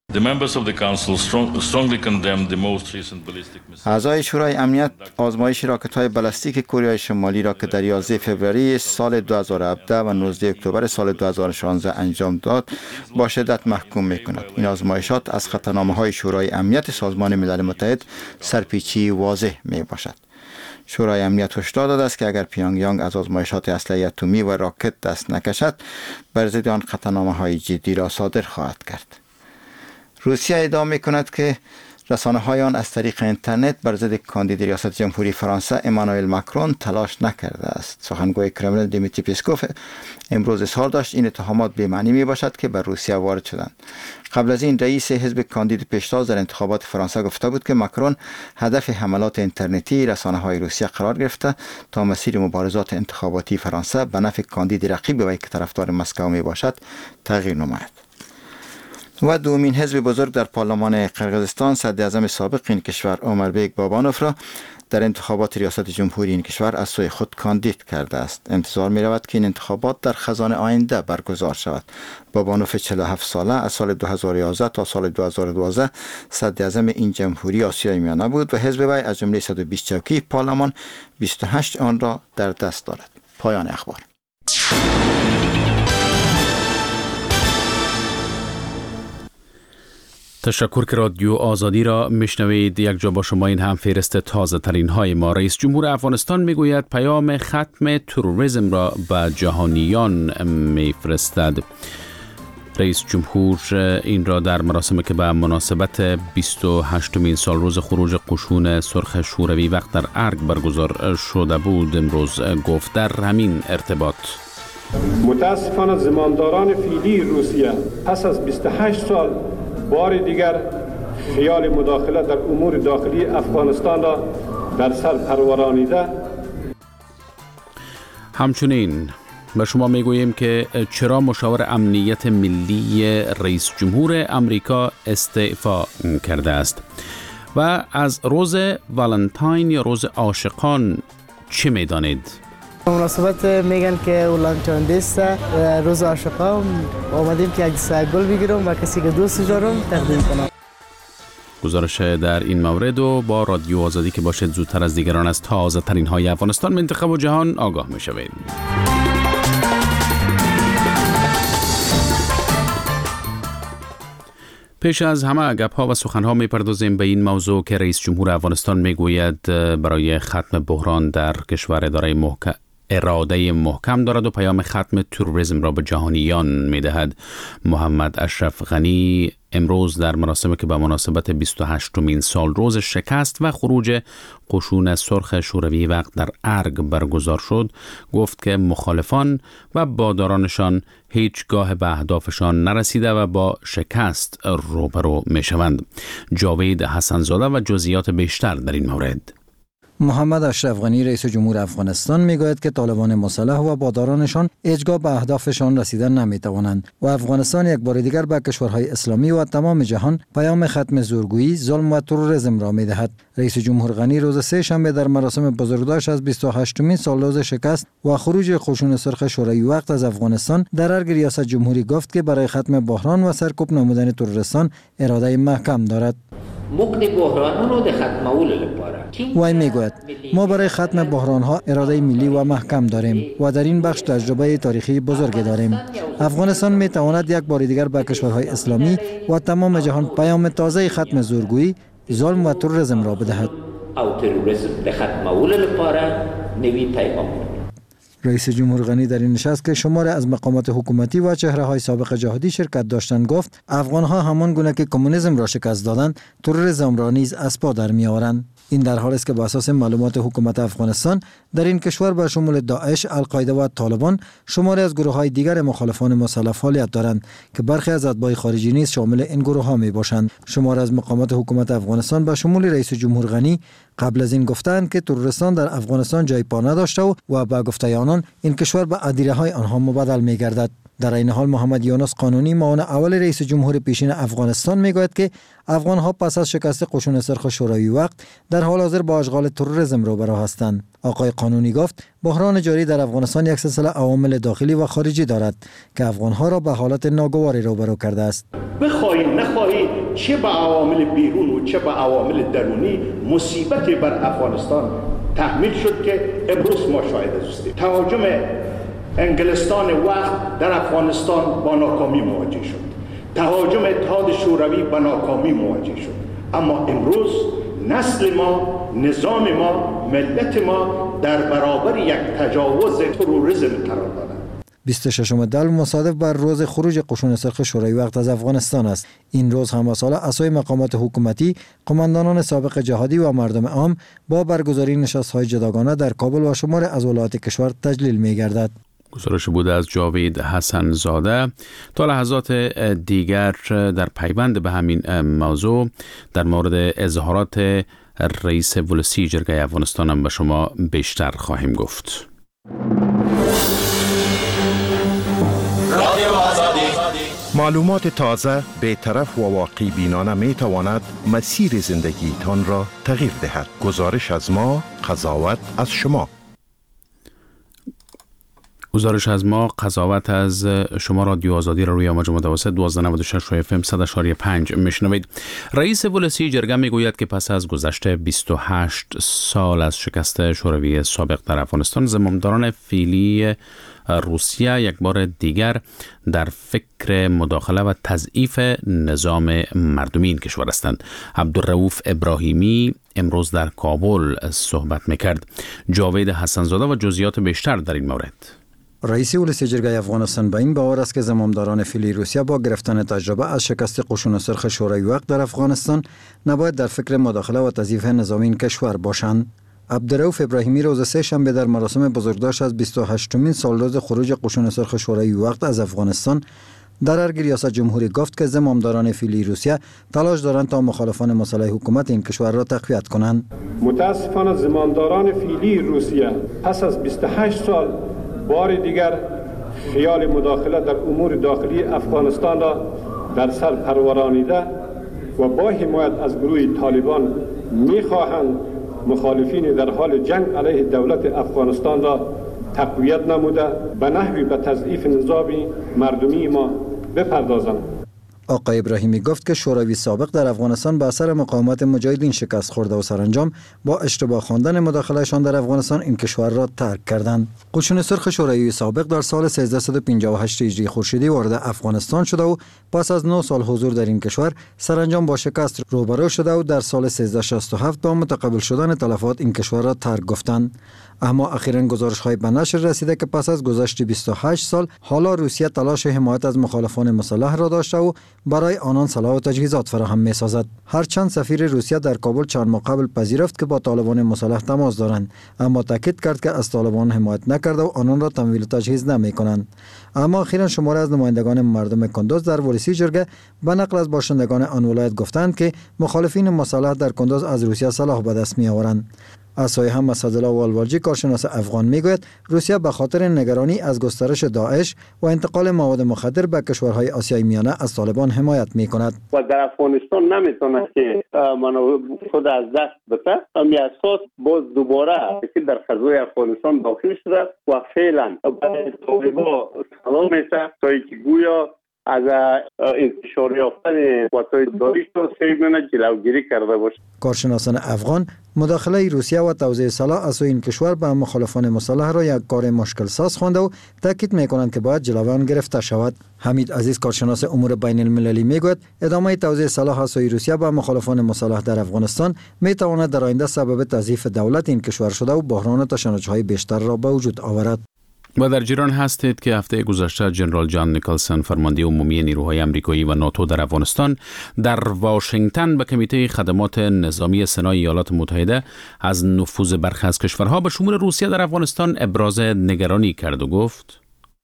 اعضای شورای امنیت آزمایش راکت‌های بالستیک کره شمالی را که در یازده فوریه سال دو هزار و هفده و نوزده اکتبر سال دو هزار و شانزده انجام داد با شدت محکوم می‌کند. این آزمایشات از خطرنامه‌های شورای امنیت سازمان ملل متحد سرپیچی واضح می‌باشد. شورای امنیت هشدار داده است که اگر پیونگ یانگ از آزمایشات اسلحه اتمی و راکت دست نکشد، بر ضد آن خطرنامه‌های جدی را صادر خواهد کرد. روسیه ادعا می‌کند که رسانه‌های آن از طریق اینترنت بر ضد کاندید ریاست جمهوری فرانسه امانوئل ماکرون تلاش نکرده است. سخنگوی کرملین دیمیتری پیسکوف امروز اظهار داشت این اتهامات بی‌معنی میباشد که بر روسیه وارد شدند. قبل از این رئیس حزب کاندید پیشتاز در انتخابات فرانسه گفته بود که ماکرون هدف حملات اینترنتی رسانه‌های روسیه قرار گرفته تا مسیر مبارزات انتخاباتی فرانسه به نفع کاندید رقیب وی که طرفدار مسکو میباشد تغییر نماید. و دومین حزب بزرگ در پارلمان قرقیزستان صدر اعظم سابق این کشور عمربیک بابانوف را در انتخابات ریاست جمهوری این کشور از سوی خود کاندید کرده است. انتظار می رود که این انتخابات در خزان آینده برگزار شود. بابانوف چهل و هفت ساله از سال دو هزار و یازده تا سال دو هزار و دوازده صدر اعظم این جمهوری آسیای میانه بود و حزب وی از جمله صد و بیست چوکی پارلمان بیست و هشت آن را در دست دارد. پایان اخبار. تشکر که رادیو آزادی را میشنوید. یک جا با شما این هم فهرست تازه ترین های ما. رئیس جمهور افغانستان میگوید پیام ختم تروریسم را به جهانیان میفرستد. رئیس جمهور این را در مراسمی که به مناسبت بیست و هشتمین سال روز خروج قشون سرخ شوروی وقت در ارگ برگزار شده بود امروز گفت. در همین ارتباط متاسفانه زمانداران فعلی روسیه پس از بیست و هشت سال بار دیگر خیال مداخله در امور داخلی افغانستان را در سر پرورانیده. همچنین به شما میگوییم که چرا مشاور امنیت ملی رئیس جمهور امریکا استعفا کرده است و از روز والنتاین یا روز عاشقان چه میدانید؟ مناسبت میگن که ولنتاین دیست روز عاشقان آمدیم که یک گل بگیرم و کسی که دوست دارم تقدیم کنم. گزارش در این مورد و با رادیو آزادی که باشد زودتر از دیگران از تازه ترین های افغانستان، منطقه و جهان آگاه می شوید. پیش از همه گپ ها و سخن ها می پردازیم به این موضوع که رئیس جمهور افغانستان می گوید برای ختم بحران در کشور اداره محکم اراده محکم دارد و پیام ختم تروریسم را به جهانیان می دهد. محمد اشرف غنی امروز در مراسمی که به مناسبت بیست و هشتمین سال روز شکست و خروج قشون سرخ شوروی وقت در ارگ برگزار شد گفت که مخالفان و بادارانشان هیچگاه به اهدافشان نرسیده و با شکست روبرو می شوند. جاوید حسنزاده و جزئیات بیشتر در این مورد. محمد اشرف غنی رئیس جمهور افغانستان میگوید که طالبان مسلح و بادارانشان هیچگاه به اهدافشان رسیدن نمیتوانند و افغانستان یک بار دیگر به کشورهای اسلامی و تمام جهان پیام ختم زورگویی، ظلم و تروریسم را میدهد. رئیس جمهور غنی روز سه شنبه در مراسم بزرگداشت از بیست و هشتمین سالروز شکست و خروج قشون سرخ شوروی وقت از افغانستان در ارگ ریاست جمهوری گفت که برای ختم بحران و سرکوب نمودن تروریستان اراده محکم دارد. وی میگوید ما برای ختم بحران ها اراده ملی و محکم داریم و در این بخش تجربه تاریخی بزرگی داریم. افغانستان می تواند یک بار دیگر به کشورهای اسلامی و تمام جهان پیام تازه ختم زورگویی، ظلم و تروریسم را بدهد. رئیس جمهور غنی در این نشست که شمار از مقامات حکومتی و چهره‌های سابق جهادی شرکت داشتند گفت افغان‌ها همان گونه که کمونیسم را شکست دادند تروریسم را نیز از پا در می‌آورند. این در حالی است که بر اساس معلومات حکومت افغانستان در این کشور به شمول داعش، القاعده و طالبان شماری از گروه‌های دیگر مخالفان مسلح فعالیت دارند که برخی از اتباع خارجی نیز شامل این گروه‌ها میباشند. شماری از مقامات حکومت افغانستان به شمول رئیس جمهور غنی قبل از این گفتند که تروریستان در افغانستان جای پا نداشته و, و با گفته آنان این کشور به ادیره‌های آنها مبادل می‌گردد. در این حال محمد یونس قانونی معاون اول رئیس جمهور پیشین افغانستان میگوید که افغان‌ها پس از شکست قشون سرخ شوروی وقت در حال حاضر با اشغال تروریسم روبرو هستند. آقای قانونی گفت بحران جاری در افغانستان یک سلسله عوامل داخلی و خارجی دارد که افغان‌ها را به حالت ناگواری روبرو کرده است. بخواهید نخواهید چه به عوامل بیرون و چه به عوامل درونی مصیبتی بر افغانستان تحمیل شد که امروز ما شاهد هستیم. تهاجم انگلستان وقت در افغانستان با ناکامی مواجه شد. تهاجم اتحاد شوروی با ناکامی مواجه شد. اما امروز نسل ما، نظام ما، ملت ما در برابر یک تجاوز تروریسم قرار دارد. بیست و ششم دلو مصادف بر روز خروج قشون سرخ شوروی وقت از افغانستان است. این روز هم سال اسای مقامات حکومتی، قماندانان سابق جهادی و مردم عام با برگزاری نشست‌های جداگانه در کابل و شمار از ولایات کشور تجلیل می‌گردد. گزارش بود از جاوید حسن زاده. تا لحظات دیگر در پیوند به همین موضوع در مورد اظهارات رئیس ولسی جرگه افغانستان هم به شما بیشتر خواهیم گفت. معلومات تازه، بی‌طرف و واقعی بینانه می تواند مسیر زندگی تان را تغییر دهد. گزارش از ما، قضاوت از شما. گزارش از ما، قضاوت از شما. رادیو آزادی را روی امواج متوسط دوازده نود و شش اف ام صد و پنج میشنوید. رئیس ولسی جرگه میگوید که پس از گذشت بیست و هشت سال از شکست شوروی سابق در افغانستان، زمامداران فعلی روسیه یک بار دیگر در فکر مداخله و تضعیف نظام مردمی این کشور هستند. عبدالرؤوف ابراهیمی امروز در کابل صحبت میکرد. جاوید حسن‌زاده و جزئیات بیشتر در این مورد. رئیس ولسی جرگه افغانستان به این باور است که زمامداران فعلی روسیه با گرفتن تجربه از شکست قشون سرخ شوروی وقت در افغانستان نباید در فکر مداخله و تضعیف نظام این کشور باشند. عبدالرؤوف ابراهیمی روز سه شنبه در مراسم بزرگداشت از بیست و هشتمین سالروز خروج قشون سرخ شوروی وقت از افغانستان در ارگ ریاست جمهوری گفت که زمامداران فعلی روسیه تلاش دارند تا مخالفان مسلح حکومت این کشور را تقویت کنند. متاسفانه زمامداران فعلی روسیه پس از بیست و هشت سال بار دیگر خیال مداخله در امور داخلی افغانستان را در سر پرورانیده و با حمایت از گروه طالبان می‌خواهند مخالفین در حال جنگ علیه دولت افغانستان را تقویت نموده به نحوی به تضعیف نظام مردمی ما بپردازند. آقای ابراهیمی گفت که شوروی سابق در افغانستان به اثر مقاومت مجاهدین شکست خورده و سرانجام با اشتباه خواندن مداخلهشان در افغانستان این کشور را ترک کردند. قشون سرخ شوروی سابق در سال سیزده و پنجاه و هشت هجری خورشیدی وارد افغانستان شده و پس از نه سال حضور در این کشور سرانجام با شکست روبرو شده و در سال سیزده شصت و هفت با متقبل شدن تلفات این کشور را ترک گفتند. اما اخیراً گزارش‌های به نشر رسیده که پس از گذشت بیست و هشت سال حالا روسیه تلاش حمایت از مخالفان مسلح را داشته و برای آنان سلاح و تجهیزات فراهم می‌سازد. هرچند سفیر روسیه در کابل چند ماه قبل پذیرفت که با طالبان مسلح تماس دارند، اما تاکید کرد که از طالبان حمایت نکرده و آنان را تمویل و تجهیز نمی‌کنند. اما اخیراً شماری از نمایندگان مردم کندوز در ولسی جرگه به نقل از باشندگان آن ولایت گفتند که مخالفین مسلح در کندوز از روسیه سلاح به دست می‌آورند. اسای هم اسدالله والوالجی کارشناس افغان میگوید روسیه به خاطر نگرانی از گسترش داعش و انتقال مواد مخدر به کشورهای آسیای میانه از طالبان حمایت میکند. و در افغانستان نمیتونه که منو خود از دست بده. امی اساس باز دوباره که در فضای افغانستان داخل شده و فعلا طالبا سلام میشه تا اینکه گویا از انتشار یافتن قوت‌های داعش رو سیمونه جلوگیری کرده باشه. کارشناسان افغان مداخله روسیه و توزیع سلاح از این کشور به مخالفان مسلح را یک کار مشکل ساز خوانده و تاکید میکنند که باید جلوه آن گرفته شود. حمید عزیز کارشناس امور بین المللی میگوید ادامه توزیع سلاح از روسیه به مخالفان مسلح در افغانستان میتواند در آینده سبب تضعیف دولت این کشور شده و بحران تشنج‌های بیشتر را به وجود آورد. و در جریان هستید که هفته گذشته جنرال جان نیکلسون فرمانده عمومی نیروهای آمریکایی و ناتو در افغانستان در واشنگتن به کمیته خدمات نظامی سنای ایالات متحده از نفوذ برخی از کشورها به شمول روسیه در افغانستان ابراز نگرانی کرد و گفت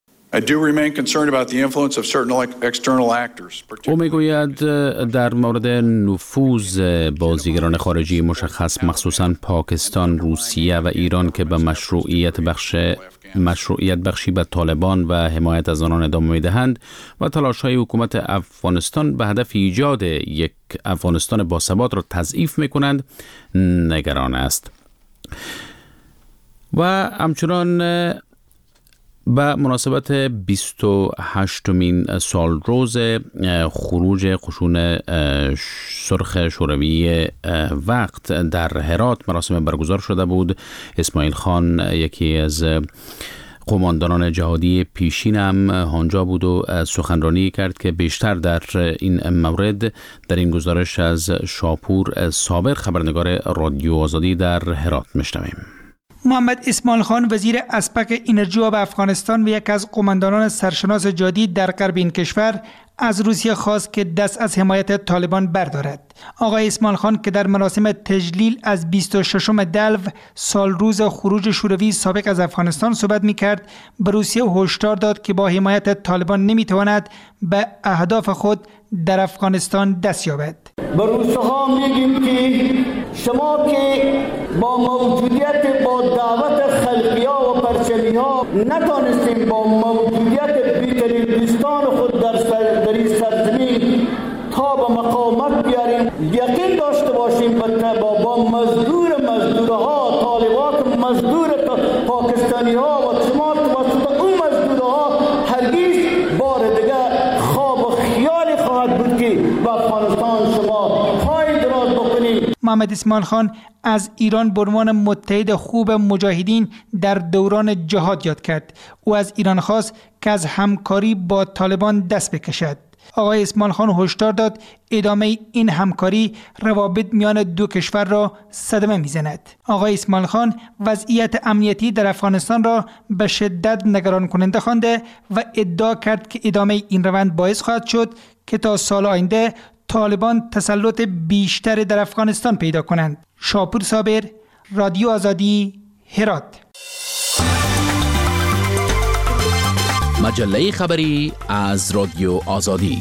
او میگوید در مورد نفوذ بازیگران خارجی مشخص مخصوصاً پاکستان، روسیه و ایران که به مشروعیت بخش مشروعیت بخشی به طالبان و حمایت از آنان ادامه می‌دهند و تلاش‌های حکومت افغانستان به هدف ایجاد یک افغانستان باثبات را تضعیف می‌کنند نگران است. و همچنان به مناسبت بیست و هشتمین سال روز خروج قشون سرخ شوروی وقت در هرات مراسم برگزار شده بود. اسماعیل خان یکی از قماندانان جهادی پیشین هم آنجا بود و سخنرانی کرد که بیشتر در این مورد در این گزارش از شاپور صابر خبرنگار رادیو آزادی در هرات میشنویم. محمد اسماعیل خان وزیر اسپک انرژی و افغانستان و یک از قماندانان سرشناس جهادی در غرب این کشور از روسیه خواست که دست از حمایت طالبان بردارد. آقای اسماعیل خان که در مراسم تجلیل از بیست و ششم دلو سال روز خروج شوروی سابق از افغانستان صحبت می‌کرد، به روسیه هشدار داد که با حمایت طالبان نمی‌تواند به اهداف خود در افغانستان دست یابد. به روس‌ها میگیم که شما که با موجودیت با دعوت خلقی‌ها و پرچمی‌ها نتانستیم با موجودیت بی‌تلویزیون خود در سر در این سرزمین تا به مقاومت بیاریم، یقین داشته باشیم با با مزدور مزدورها طالبان که مزدور پاکستانی‌ها و شما توسط اون مزدورها هرگز بار دیگر خواب و خیالی خواهد بود که به افغانستان شما پای دراز بکنید. محمد اسماعیل خان از ایران به عنوان متحد خوب مجاهدین در دوران جهاد یاد کرد. او از ایران خواست که از همکاری با طالبان دست بکشد. آقای اسماعیل خان هشدار داد ادامه این همکاری روابط میان دو کشور را صدمه میزند. آقای اسماعیل خان وضعیت امنیتی در افغانستان را به شدت نگران کننده خوانده و ادعا کرد که ادامه این روند باعث خواهد شد که تا سال آینده طالبان تسلط بیشتر در افغانستان پیدا کنند. شاپور صابر، رادیو آزادی، هرات. مجله خبری از رادیو آزادی.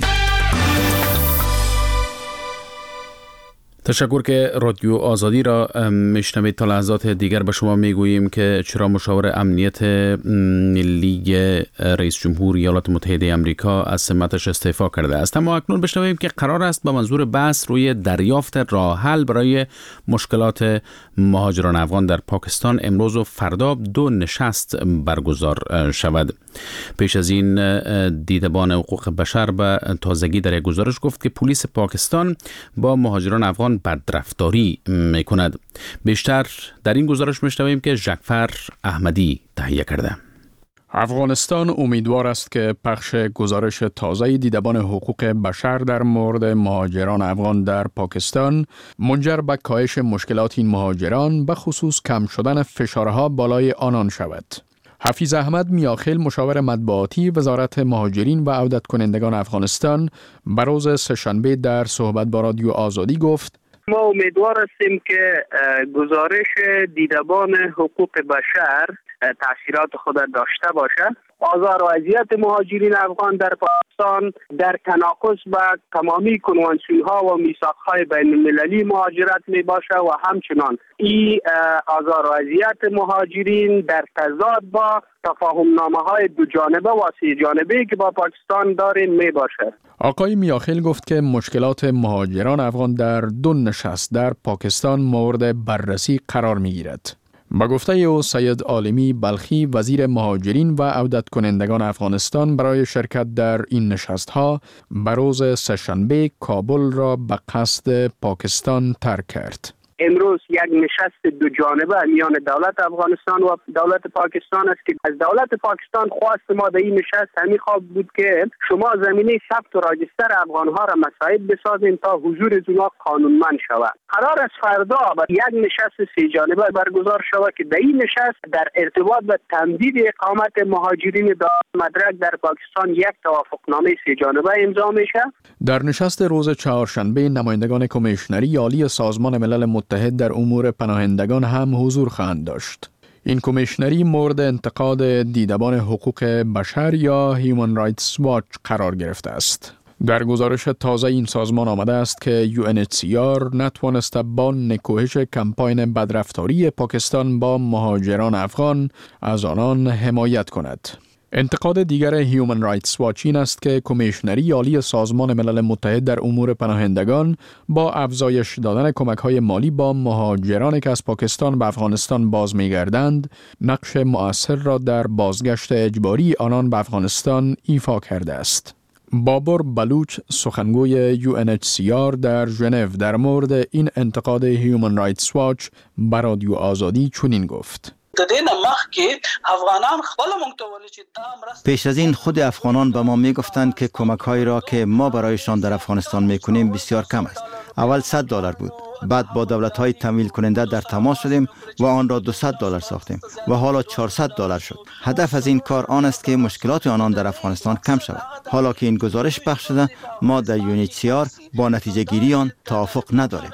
تشکر که رادیو آزادی را میشنوید. تا لحظات دیگر به شما میگوییم که چرا مشاور امنیت ملی رئیس جمهور ایالات متحده آمریکا از سمتش استعفا کرده است. اما اکنون بشنویم که قرار است به منظور بحث روی دریافت راه حل برای مشکلات مهاجران افغان در پاکستان امروز و فردا دو نشست برگزار شود. پیش از این دیدبان حقوق بشر به تازگی در یک گزارش گفت که پلیس پاکستان با مهاجران افغان بدرفتاری میکند. بیشتر در این گزارش میشنویم که جعفر احمدی تهیه کرده. افغانستان امیدوار است که پخش گزارش تازه دیدبان حقوق بشر در مورد مهاجران افغان در پاکستان منجر به کاهش مشکلات این مهاجران به خصوص کم شدن فشارها بالای آنان شود. حفیظ احمد میاخیل مشاور مطبوعاتی وزارت مهاجرین و عودت کنندگان افغانستان به روز سه‌شنبه در صحبت با رادیو آزادی گفت: ما امیدوار هستیم که گزارش دیدبان حقوق بشر تأثیرات خود داشته باشد. آزار و اذیت مهاجرین افغان در پاکستان در تناقض با تمامی کنوانسیون‌ها و میثاق‌های بین المللی مهاجرت می باشد و همچنان این آزار و اذیت مهاجرین در تضاد با تفاهم‌نامه‌های دو جانبه و سه جانبه که با پاکستان داریم می باشد. آقای میاخیل گفت که مشکلات مهاجران افغان در دو نشست در پاکستان مورد بررسی قرار می گیرد. با گفته او سید عالمی بلخی وزیر مهاجرین و عودت کنندگان افغانستان برای شرکت در این نشست‌ها به روز سه‌شنبه کابل را به قصد پاکستان ترک کرد. امروز یک نشست دو جانبه میان دولت افغانستان و دولت پاکستان است که از دولت پاکستان خواست ما در این نشست همین خواب بود که شما زمینه ثبت و راجستر افغانها را مساعد بسازین تا حضور زما قانونمند شود. قرار است فردا یک نشست سه جانبه برگزار شود که در این نشست در ارتباط به تمدید اقامت مهاجرین دارای مدرک در پاکستان یک توافقنامه سه جانبه امضا میشه. در نشست روز چهارشنبه نمایندگان کمیشنری عالی سازمان ملل متحد در امور پناهندگان هم حضور خواهند داشت. این کمیشنری مورد انتقاد دیدبان حقوق بشر یا هیومن رایتس واچ قرار گرفته است. در گزارش تازه این سازمان آمده است که یو ان اچ سی آر نتوانسته با نکوهش کمپاین بدرفتاری پاکستان با مهاجران افغان از آنان حمایت کند. انتقاد دیگر هیومن رایتس واچ این است که کمیشنری عالی سازمان ملل متحد در امور پناهندگان با افزایش دادن کمک‌های مالی با مهاجرانی که از پاکستان به افغانستان باز می‌گردند، نقش مؤثر را در بازگشت اجباری آنان به افغانستان ایفا کرده است. بابر بلوچ سخنگوی یو ان اچ سی آر در ژنو در مورد این انتقاد هیومن رایتس واچ به رادیو آزادی چنین گفت: پیش از این خود افغانان به ما می گفتند که کمک هایی را که ما برایشان در افغانستان می کنیم بسیار کم است. اول صد دلار بود، بعد با دولت های تمویل کننده در تماس شدیم و آن را دویست دلار ساختیم و حالا چهارصد دلار شد. هدف از این کار آن است که مشکلات آنان در افغانستان کم شود. حالا که این گزارش پخش شده، ما در یو ان اچ سی آر با نتیجه گیری آن توافق نداریم.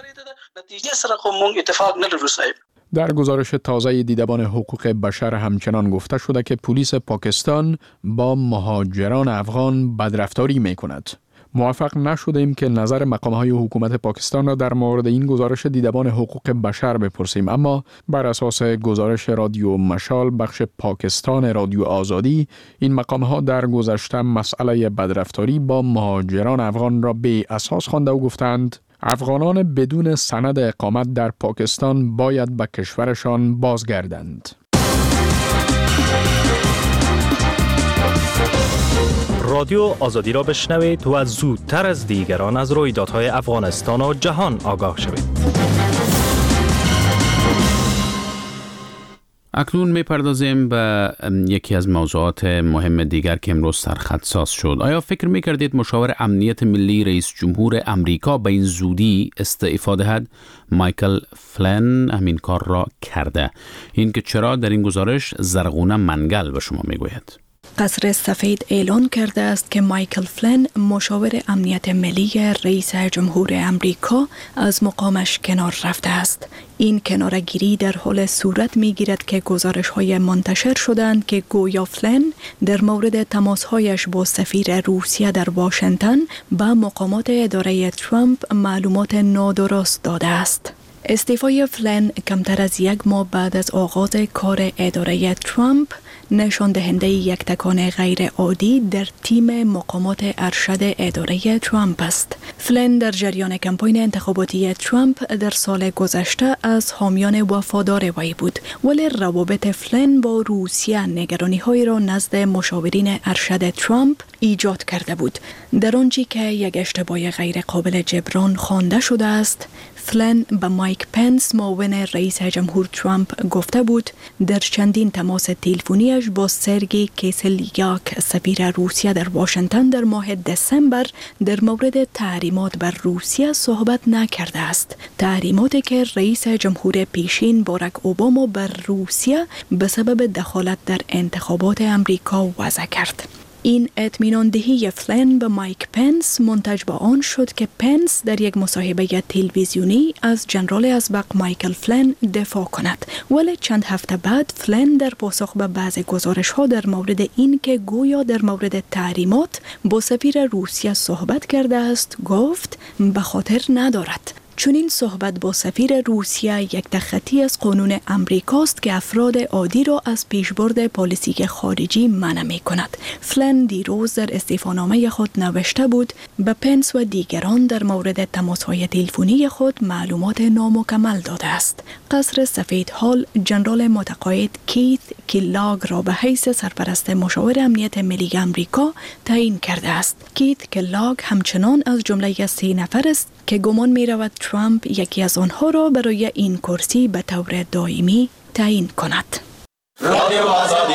در گزارش تازه دیدبان حقوق بشر همچنان گفته شده که پلیس پاکستان با مهاجران افغان بدرفتاری می کند. موفق نشدیم که نظر مقام‌های حکومت پاکستان را در مورد این گزارش دیدبان حقوق بشر بپرسیم، اما بر اساس گزارش رادیو مشال بخش پاکستان رادیو آزادی، این مقام‌ها در گذشته مسئله بدرفتاری با مهاجران افغان را به اساس خوانده و گفتند افغانان بدون سند اقامت در پاکستان باید به کشورشان بازگردند. رادیو آزادی را بشنوید و زودتر از دیگران از رویدادهای افغانستان و جهان آگاه شوید. اکنون میپردازیم به یکی از موضوعات مهم دیگر که امروز سرخطساز شد. آیا فکر میکردید مشاور امنیت ملی رئیس جمهور امریکا به این زودی استعفا دهد؟ مایکل فلن همین کار را کرده. این که چرا در این گزارش زرغونه منگل به شما میگوید. قصر سفید اعلان کرده است که مایکل فلن مشاور امنیت ملی رئیس جمهور امریکا از مقامش کنار رفته است. این کنارگیری در حال صورت می‌گیرد که گزارش‌های منتشر شدند که گویا فلن در مورد تماس‌هایش با سفیر روسیه در واشنگتن به مقامات اداره ترامپ معلومات نادرست داده است. استعفای فلن کمتر از یک ماه بعد از آغاز کار اداره ترامپ نشان دهنده یک تکان غیر عادی در تیم مقامات ارشد اداره ترامپ است. فلن در جریان کمپاین انتخاباتی ترامپ در سال گذشته از حامیان وفادار وی بود، ولی روابط فلن با روسیه نگرانی‌هایی را نزد مشاورین ارشد ترامپ ایجاد کرده بود. در آنچه که یک اشتباه غیر قابل جبران خوانده شده است، فلن به مایک پنس معاون رئیس جمهور ترامپ گفته بود در چندین تماس تلفنیش با سرگئی کیسلیاک سفیر روسیه در واشنگتن در ماه دسامبر در مورد تحریمات بر روسیه صحبت نکرده است. تحریماتی که رئیس جمهور پیشین باراک اوباما بر روسیه به سبب دخالت در انتخابات امریکا وضع کرد. این اطمینان دهی فلن به مایک پنس منتج به آن شد که پنس در یک مصاحبه تلویزیونی از جنرال اسبق مایکل فلن دفاع کند، ولی چند هفته بعد فلن در پاسخ به بعض گزارش ها در مورد این که گویا در مورد تحریمات با سفیر روسیه صحبت کرده است گفت به خاطر ندارد. چون این صحبت با سفیر روسیه یک تخطی از قانون امریکاست که افراد عادی را از پیشبرد پالیسی خارجی منع می کند. فلن دیروز در استعفانامه خود نوشته بود به پنس و دیگران در مورد تماس‌های تلفنی خود معلومات نامکمل داده است. قصر سفید حال جنرال متقاعد کیت کلاگ را به حیث سرپرست مشاور امنیت ملی امریکا تعیین کرده است. کیت کلاگ همچنان از جمله سه نفر است که گمان می رود ترامپ یکی از آنها را برای این کرسی به طور دائمی تعیین کند. رادیو آزادی.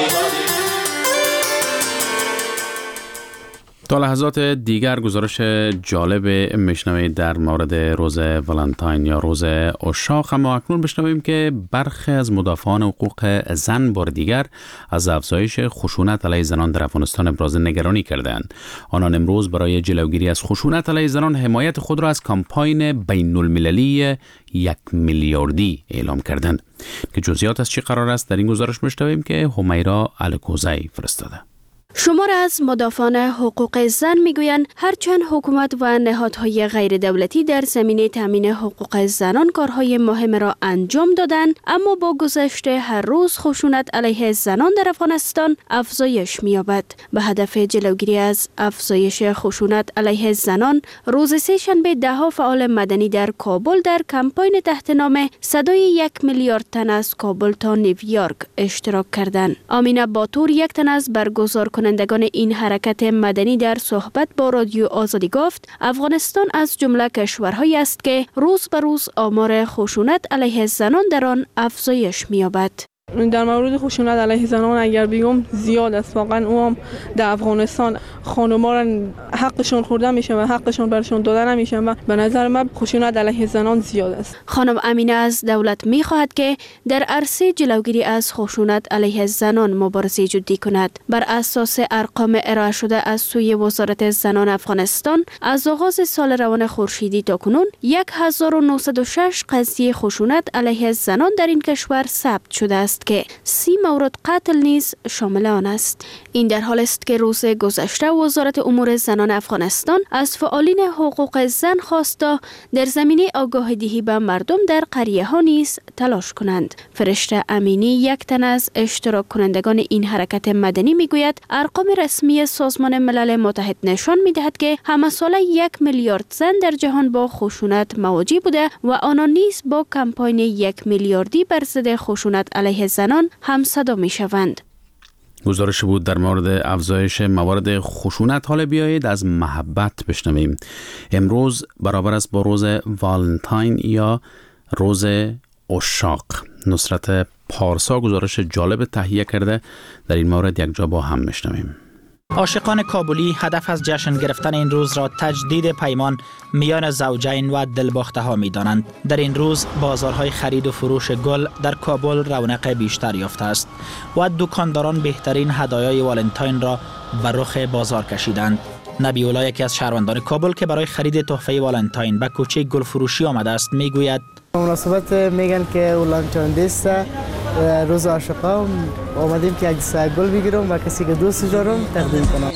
تا لحظات دیگر گزارش جالب میشنوید در مورد روز ولنتاین یا روز عشاق، اما اکنون بشنویم که برخی از مدافعان حقوق زن بار دیگر از افزایش خشونت علیه زنان در افغانستان ابراز نگرانی کردند. آنان امروز برای جلوگیری از خشونت علیه زنان حمایت خود را از کمپاین بین المللی یک میلیاردی اعلام کردند. که جزئیات از چی قرار است در این گزارش میشنویم که همیرا الکوزی فرستاده. شمار از مدافعان حقوق زن میگویند هرچند حکومت و نهادهای غیر دولتی در زمینه تامین حقوق زنان کارهای مهم را انجام دادند، اما با گذشت هر روز خشونت علیه زنان در افغانستان افزایش می‌یابد. به هدف جلوگیری از افزایش خشونت علیه زنان، روز سه شنبه ده‌ها فعال مدنی در کابل در کمپاین تحت نام صدای یک میلیارد تن از کابل تا نیویورک اشتراک کردند. آمینه باتور، یک تن از برگزار کنندگان این حرکت مدنی، در صحبت با رادیو آزادی گفت افغانستان از جمله کشورهایی است که روز به روز آمار خشونت علیه زنان در آن افزایش می‌یابد. در مورد خشونت علیه زنان اگر بگم زیاد است. واقعا اوام در افغانستان خانم‌ها را حقشون خورده میشه و حقشون برشون داده نمیشه و به نظر من خشونت علیه زنان زیاد است. خانم امینه از دولت میخواهد که در عرصه جلوگیری از خشونت علیه زنان مبارزه جدی کند. بر اساس ارقام ارائه شده از سوی وزارت زنان افغانستان، از آغاز سال روان خورشیدی تا کنون هزار و نهصد و شش قضیه خشونت علیه زنان در این کشور ثبت شده است که سی مورد قتل نیز شامل آن است. این در حال است که روز گذشته وزارت امور زنان افغانستان از فعالین حقوق زن خواست تا در زمینه آگاهی دهی به مردم در قریه ها نیز تلاش کنند. فرشته امینی، یک تن از اشتراک کنندگان این حرکت مدنی، میگوید ارقام رسمی سازمان ملل متحد نشان میدهد که همه ساله یک میلیارد زن در جهان با خشونت مواجه بوده و آنان نیز با کمپاین یک میلیاردی بر ضد خشونت علیه زنان هم صدا می شوند. گزارش بود در مورد افزایش موارد خشونت. حال بیایید از محبت بشنویم. امروز برابر است با روز والنتاین یا روز عشاق. نصرت پارسا گزارش جالب تهیه کرده، در این مورد یک جا با هم میشنویم. عاشقان کابلی هدف از جشن گرفتن این روز را تجدید پیمان میان زوجین و دلباخته ها می دانند. در این روز بازارهای خرید و فروش گل در کابل رونق بیشتر یافته است و دکانداران بهترین هدایای والنتاین را به رخ بازار کشیدند. نبی اولا، یکی از شهروندان کابل که برای خرید تحفه والنتاین به کوچه گل فروشی آمده است، می گوید مناسبت میگن که ولنتاین دیست روز عاشقا، آمدیم که یک دسته گل بگیرم و کسی که دوست دارم تقدیم کنم.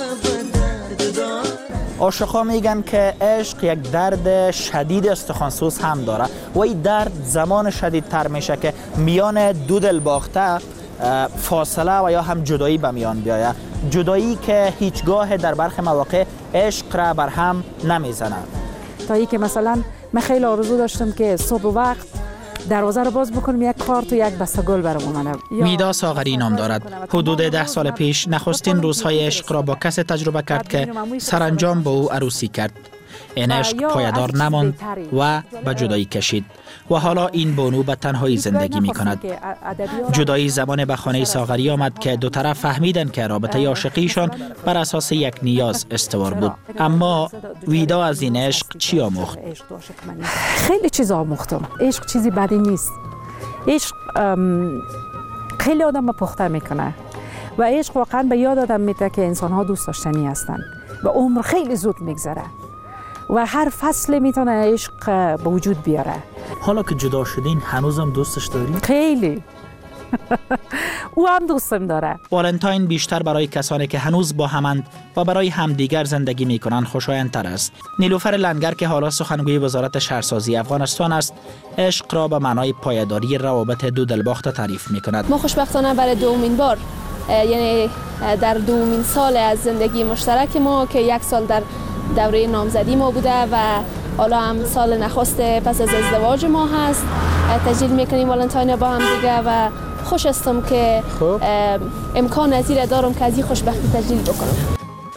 عاشقا میگن که عشق یک درد شدید استخوانسوز هم داره و این درد زمان شدید تر میشه که میان دو دل باخته فاصله و یا هم جدایی به میان بیاید. جدایی که هیچگاه در برخی مواقع عشق را بر هم نمیزنه. تا ای که مثلا من خیلی آرزو داشتم که صبح وقت دروازه رو باز بکنم، یک کارت و یک بسته گل برام اومد. میدا ساغری نام دارد. حدود ده سال پیش نخستین روزهای عشق را با کسی تجربه کرد که سرانجام با او عروسی کرد. این عشق پایدار نماند و به جدایی کشید و حالا این بانو به تنهایی زندگی می کند. جدایی زمان به خانه ساغری آمد که دو طرف فهمیدن که رابطه عاشقیشان بر اساس یک نیاز استوار بود. اما ویدا از این عشق چی آموخت؟ خیلی چیز آموختم. عشق چیزی بدی نیست. عشق خیلی آدم پخته میکنه و عشق واقعا به یاد آدم میده که انسان ها دوست داشتنی هستن و عمر خیلی زود میگذره و هر فصل میتونه عشق به وجود بیاره. حالا که جدا شدین هنوزم دوستش داری؟ خیلی. او هم دوستم داره. والنتاین بیشتر برای کسانی که هنوز با همند و برای همدیگر زندگی میکنن خوشایندتر است. نیلوفر لنگر که حالا سخنگوی وزارت شهرسازی افغانستان است، عشق را به معنای پایداری روابط دو دلباخته تعریف میکند. ما خوشبختانه برای دومین بار، یعنی در دومین سال از زندگی مشترک ما که یک سال در دوره نامزدی ما بوده و حالا هم سال نخست پس از ازدواج ما هست، تجلیل میکنیم والنتاین با هم دیگه و خوش هستم که امکان نظیر دارم که از این خوشبختی تجلیل بکنم.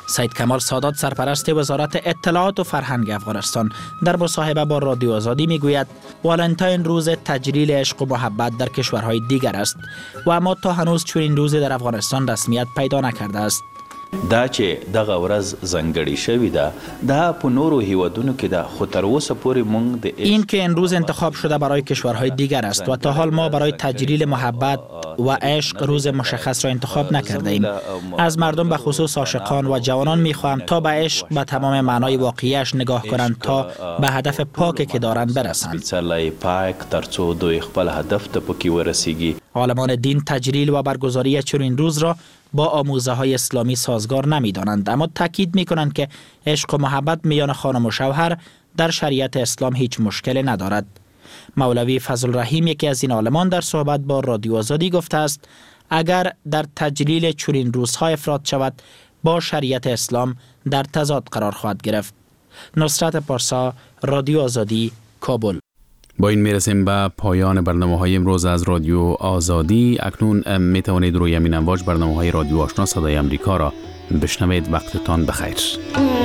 سید کمال سادات سرپرست وزارت اطلاعات و فرهنگ افغانستان در مصاحبه با رادیو آزادی میگوید والنتاین روز تجلیل عشق و محبت در کشورهای دیگر است و اما تا هنوز چنین روزی در افغانستان رسمیت پیدا نکرده است. دا چې دغه ورځ ځانګړې شوې ده دا په نورو هیوادونو کې ده خو تر اوسه پورې موږ د این که این روز انتخاب شده برای کشورهای دیگر است و تا حال ما برای تجلیل محبت و عشق روز مشخص را انتخاب نکرده ایم. از مردم به خصوص عاشقان و جوانان میخواهم تا به عشق به تمام معنای واقعیش نگاه کنند تا به هدف پاکی که دارند برسند. پاک ترڅو دوی خپل هدف ته پکې ورسیږي. عالمان دین تجلیل و برگزاری چنین روز را با آموزه های اسلامی سازگار نمی دانند، اما تاکید می کنند که عشق و محبت میان خانم و شوهر در شریعت اسلام هیچ مشکل ندارد. مولوی فضل رحیم یکی از این عالمان در صحبت با رادیو آزادی گفته است اگر در تجلیل چنین روزها افراط شود با شریعت اسلام در تضاد قرار خواهد گرفت. نصرت پارسا، رادیو آزادی، کابل. با این میرسیم به پایان برنامه های امروز از رادیو آزادی. اکنون می توانید روی همین امواج برنامه های رادیو آشنا صدای امریکا را بشنوید. وقتتان بخیر.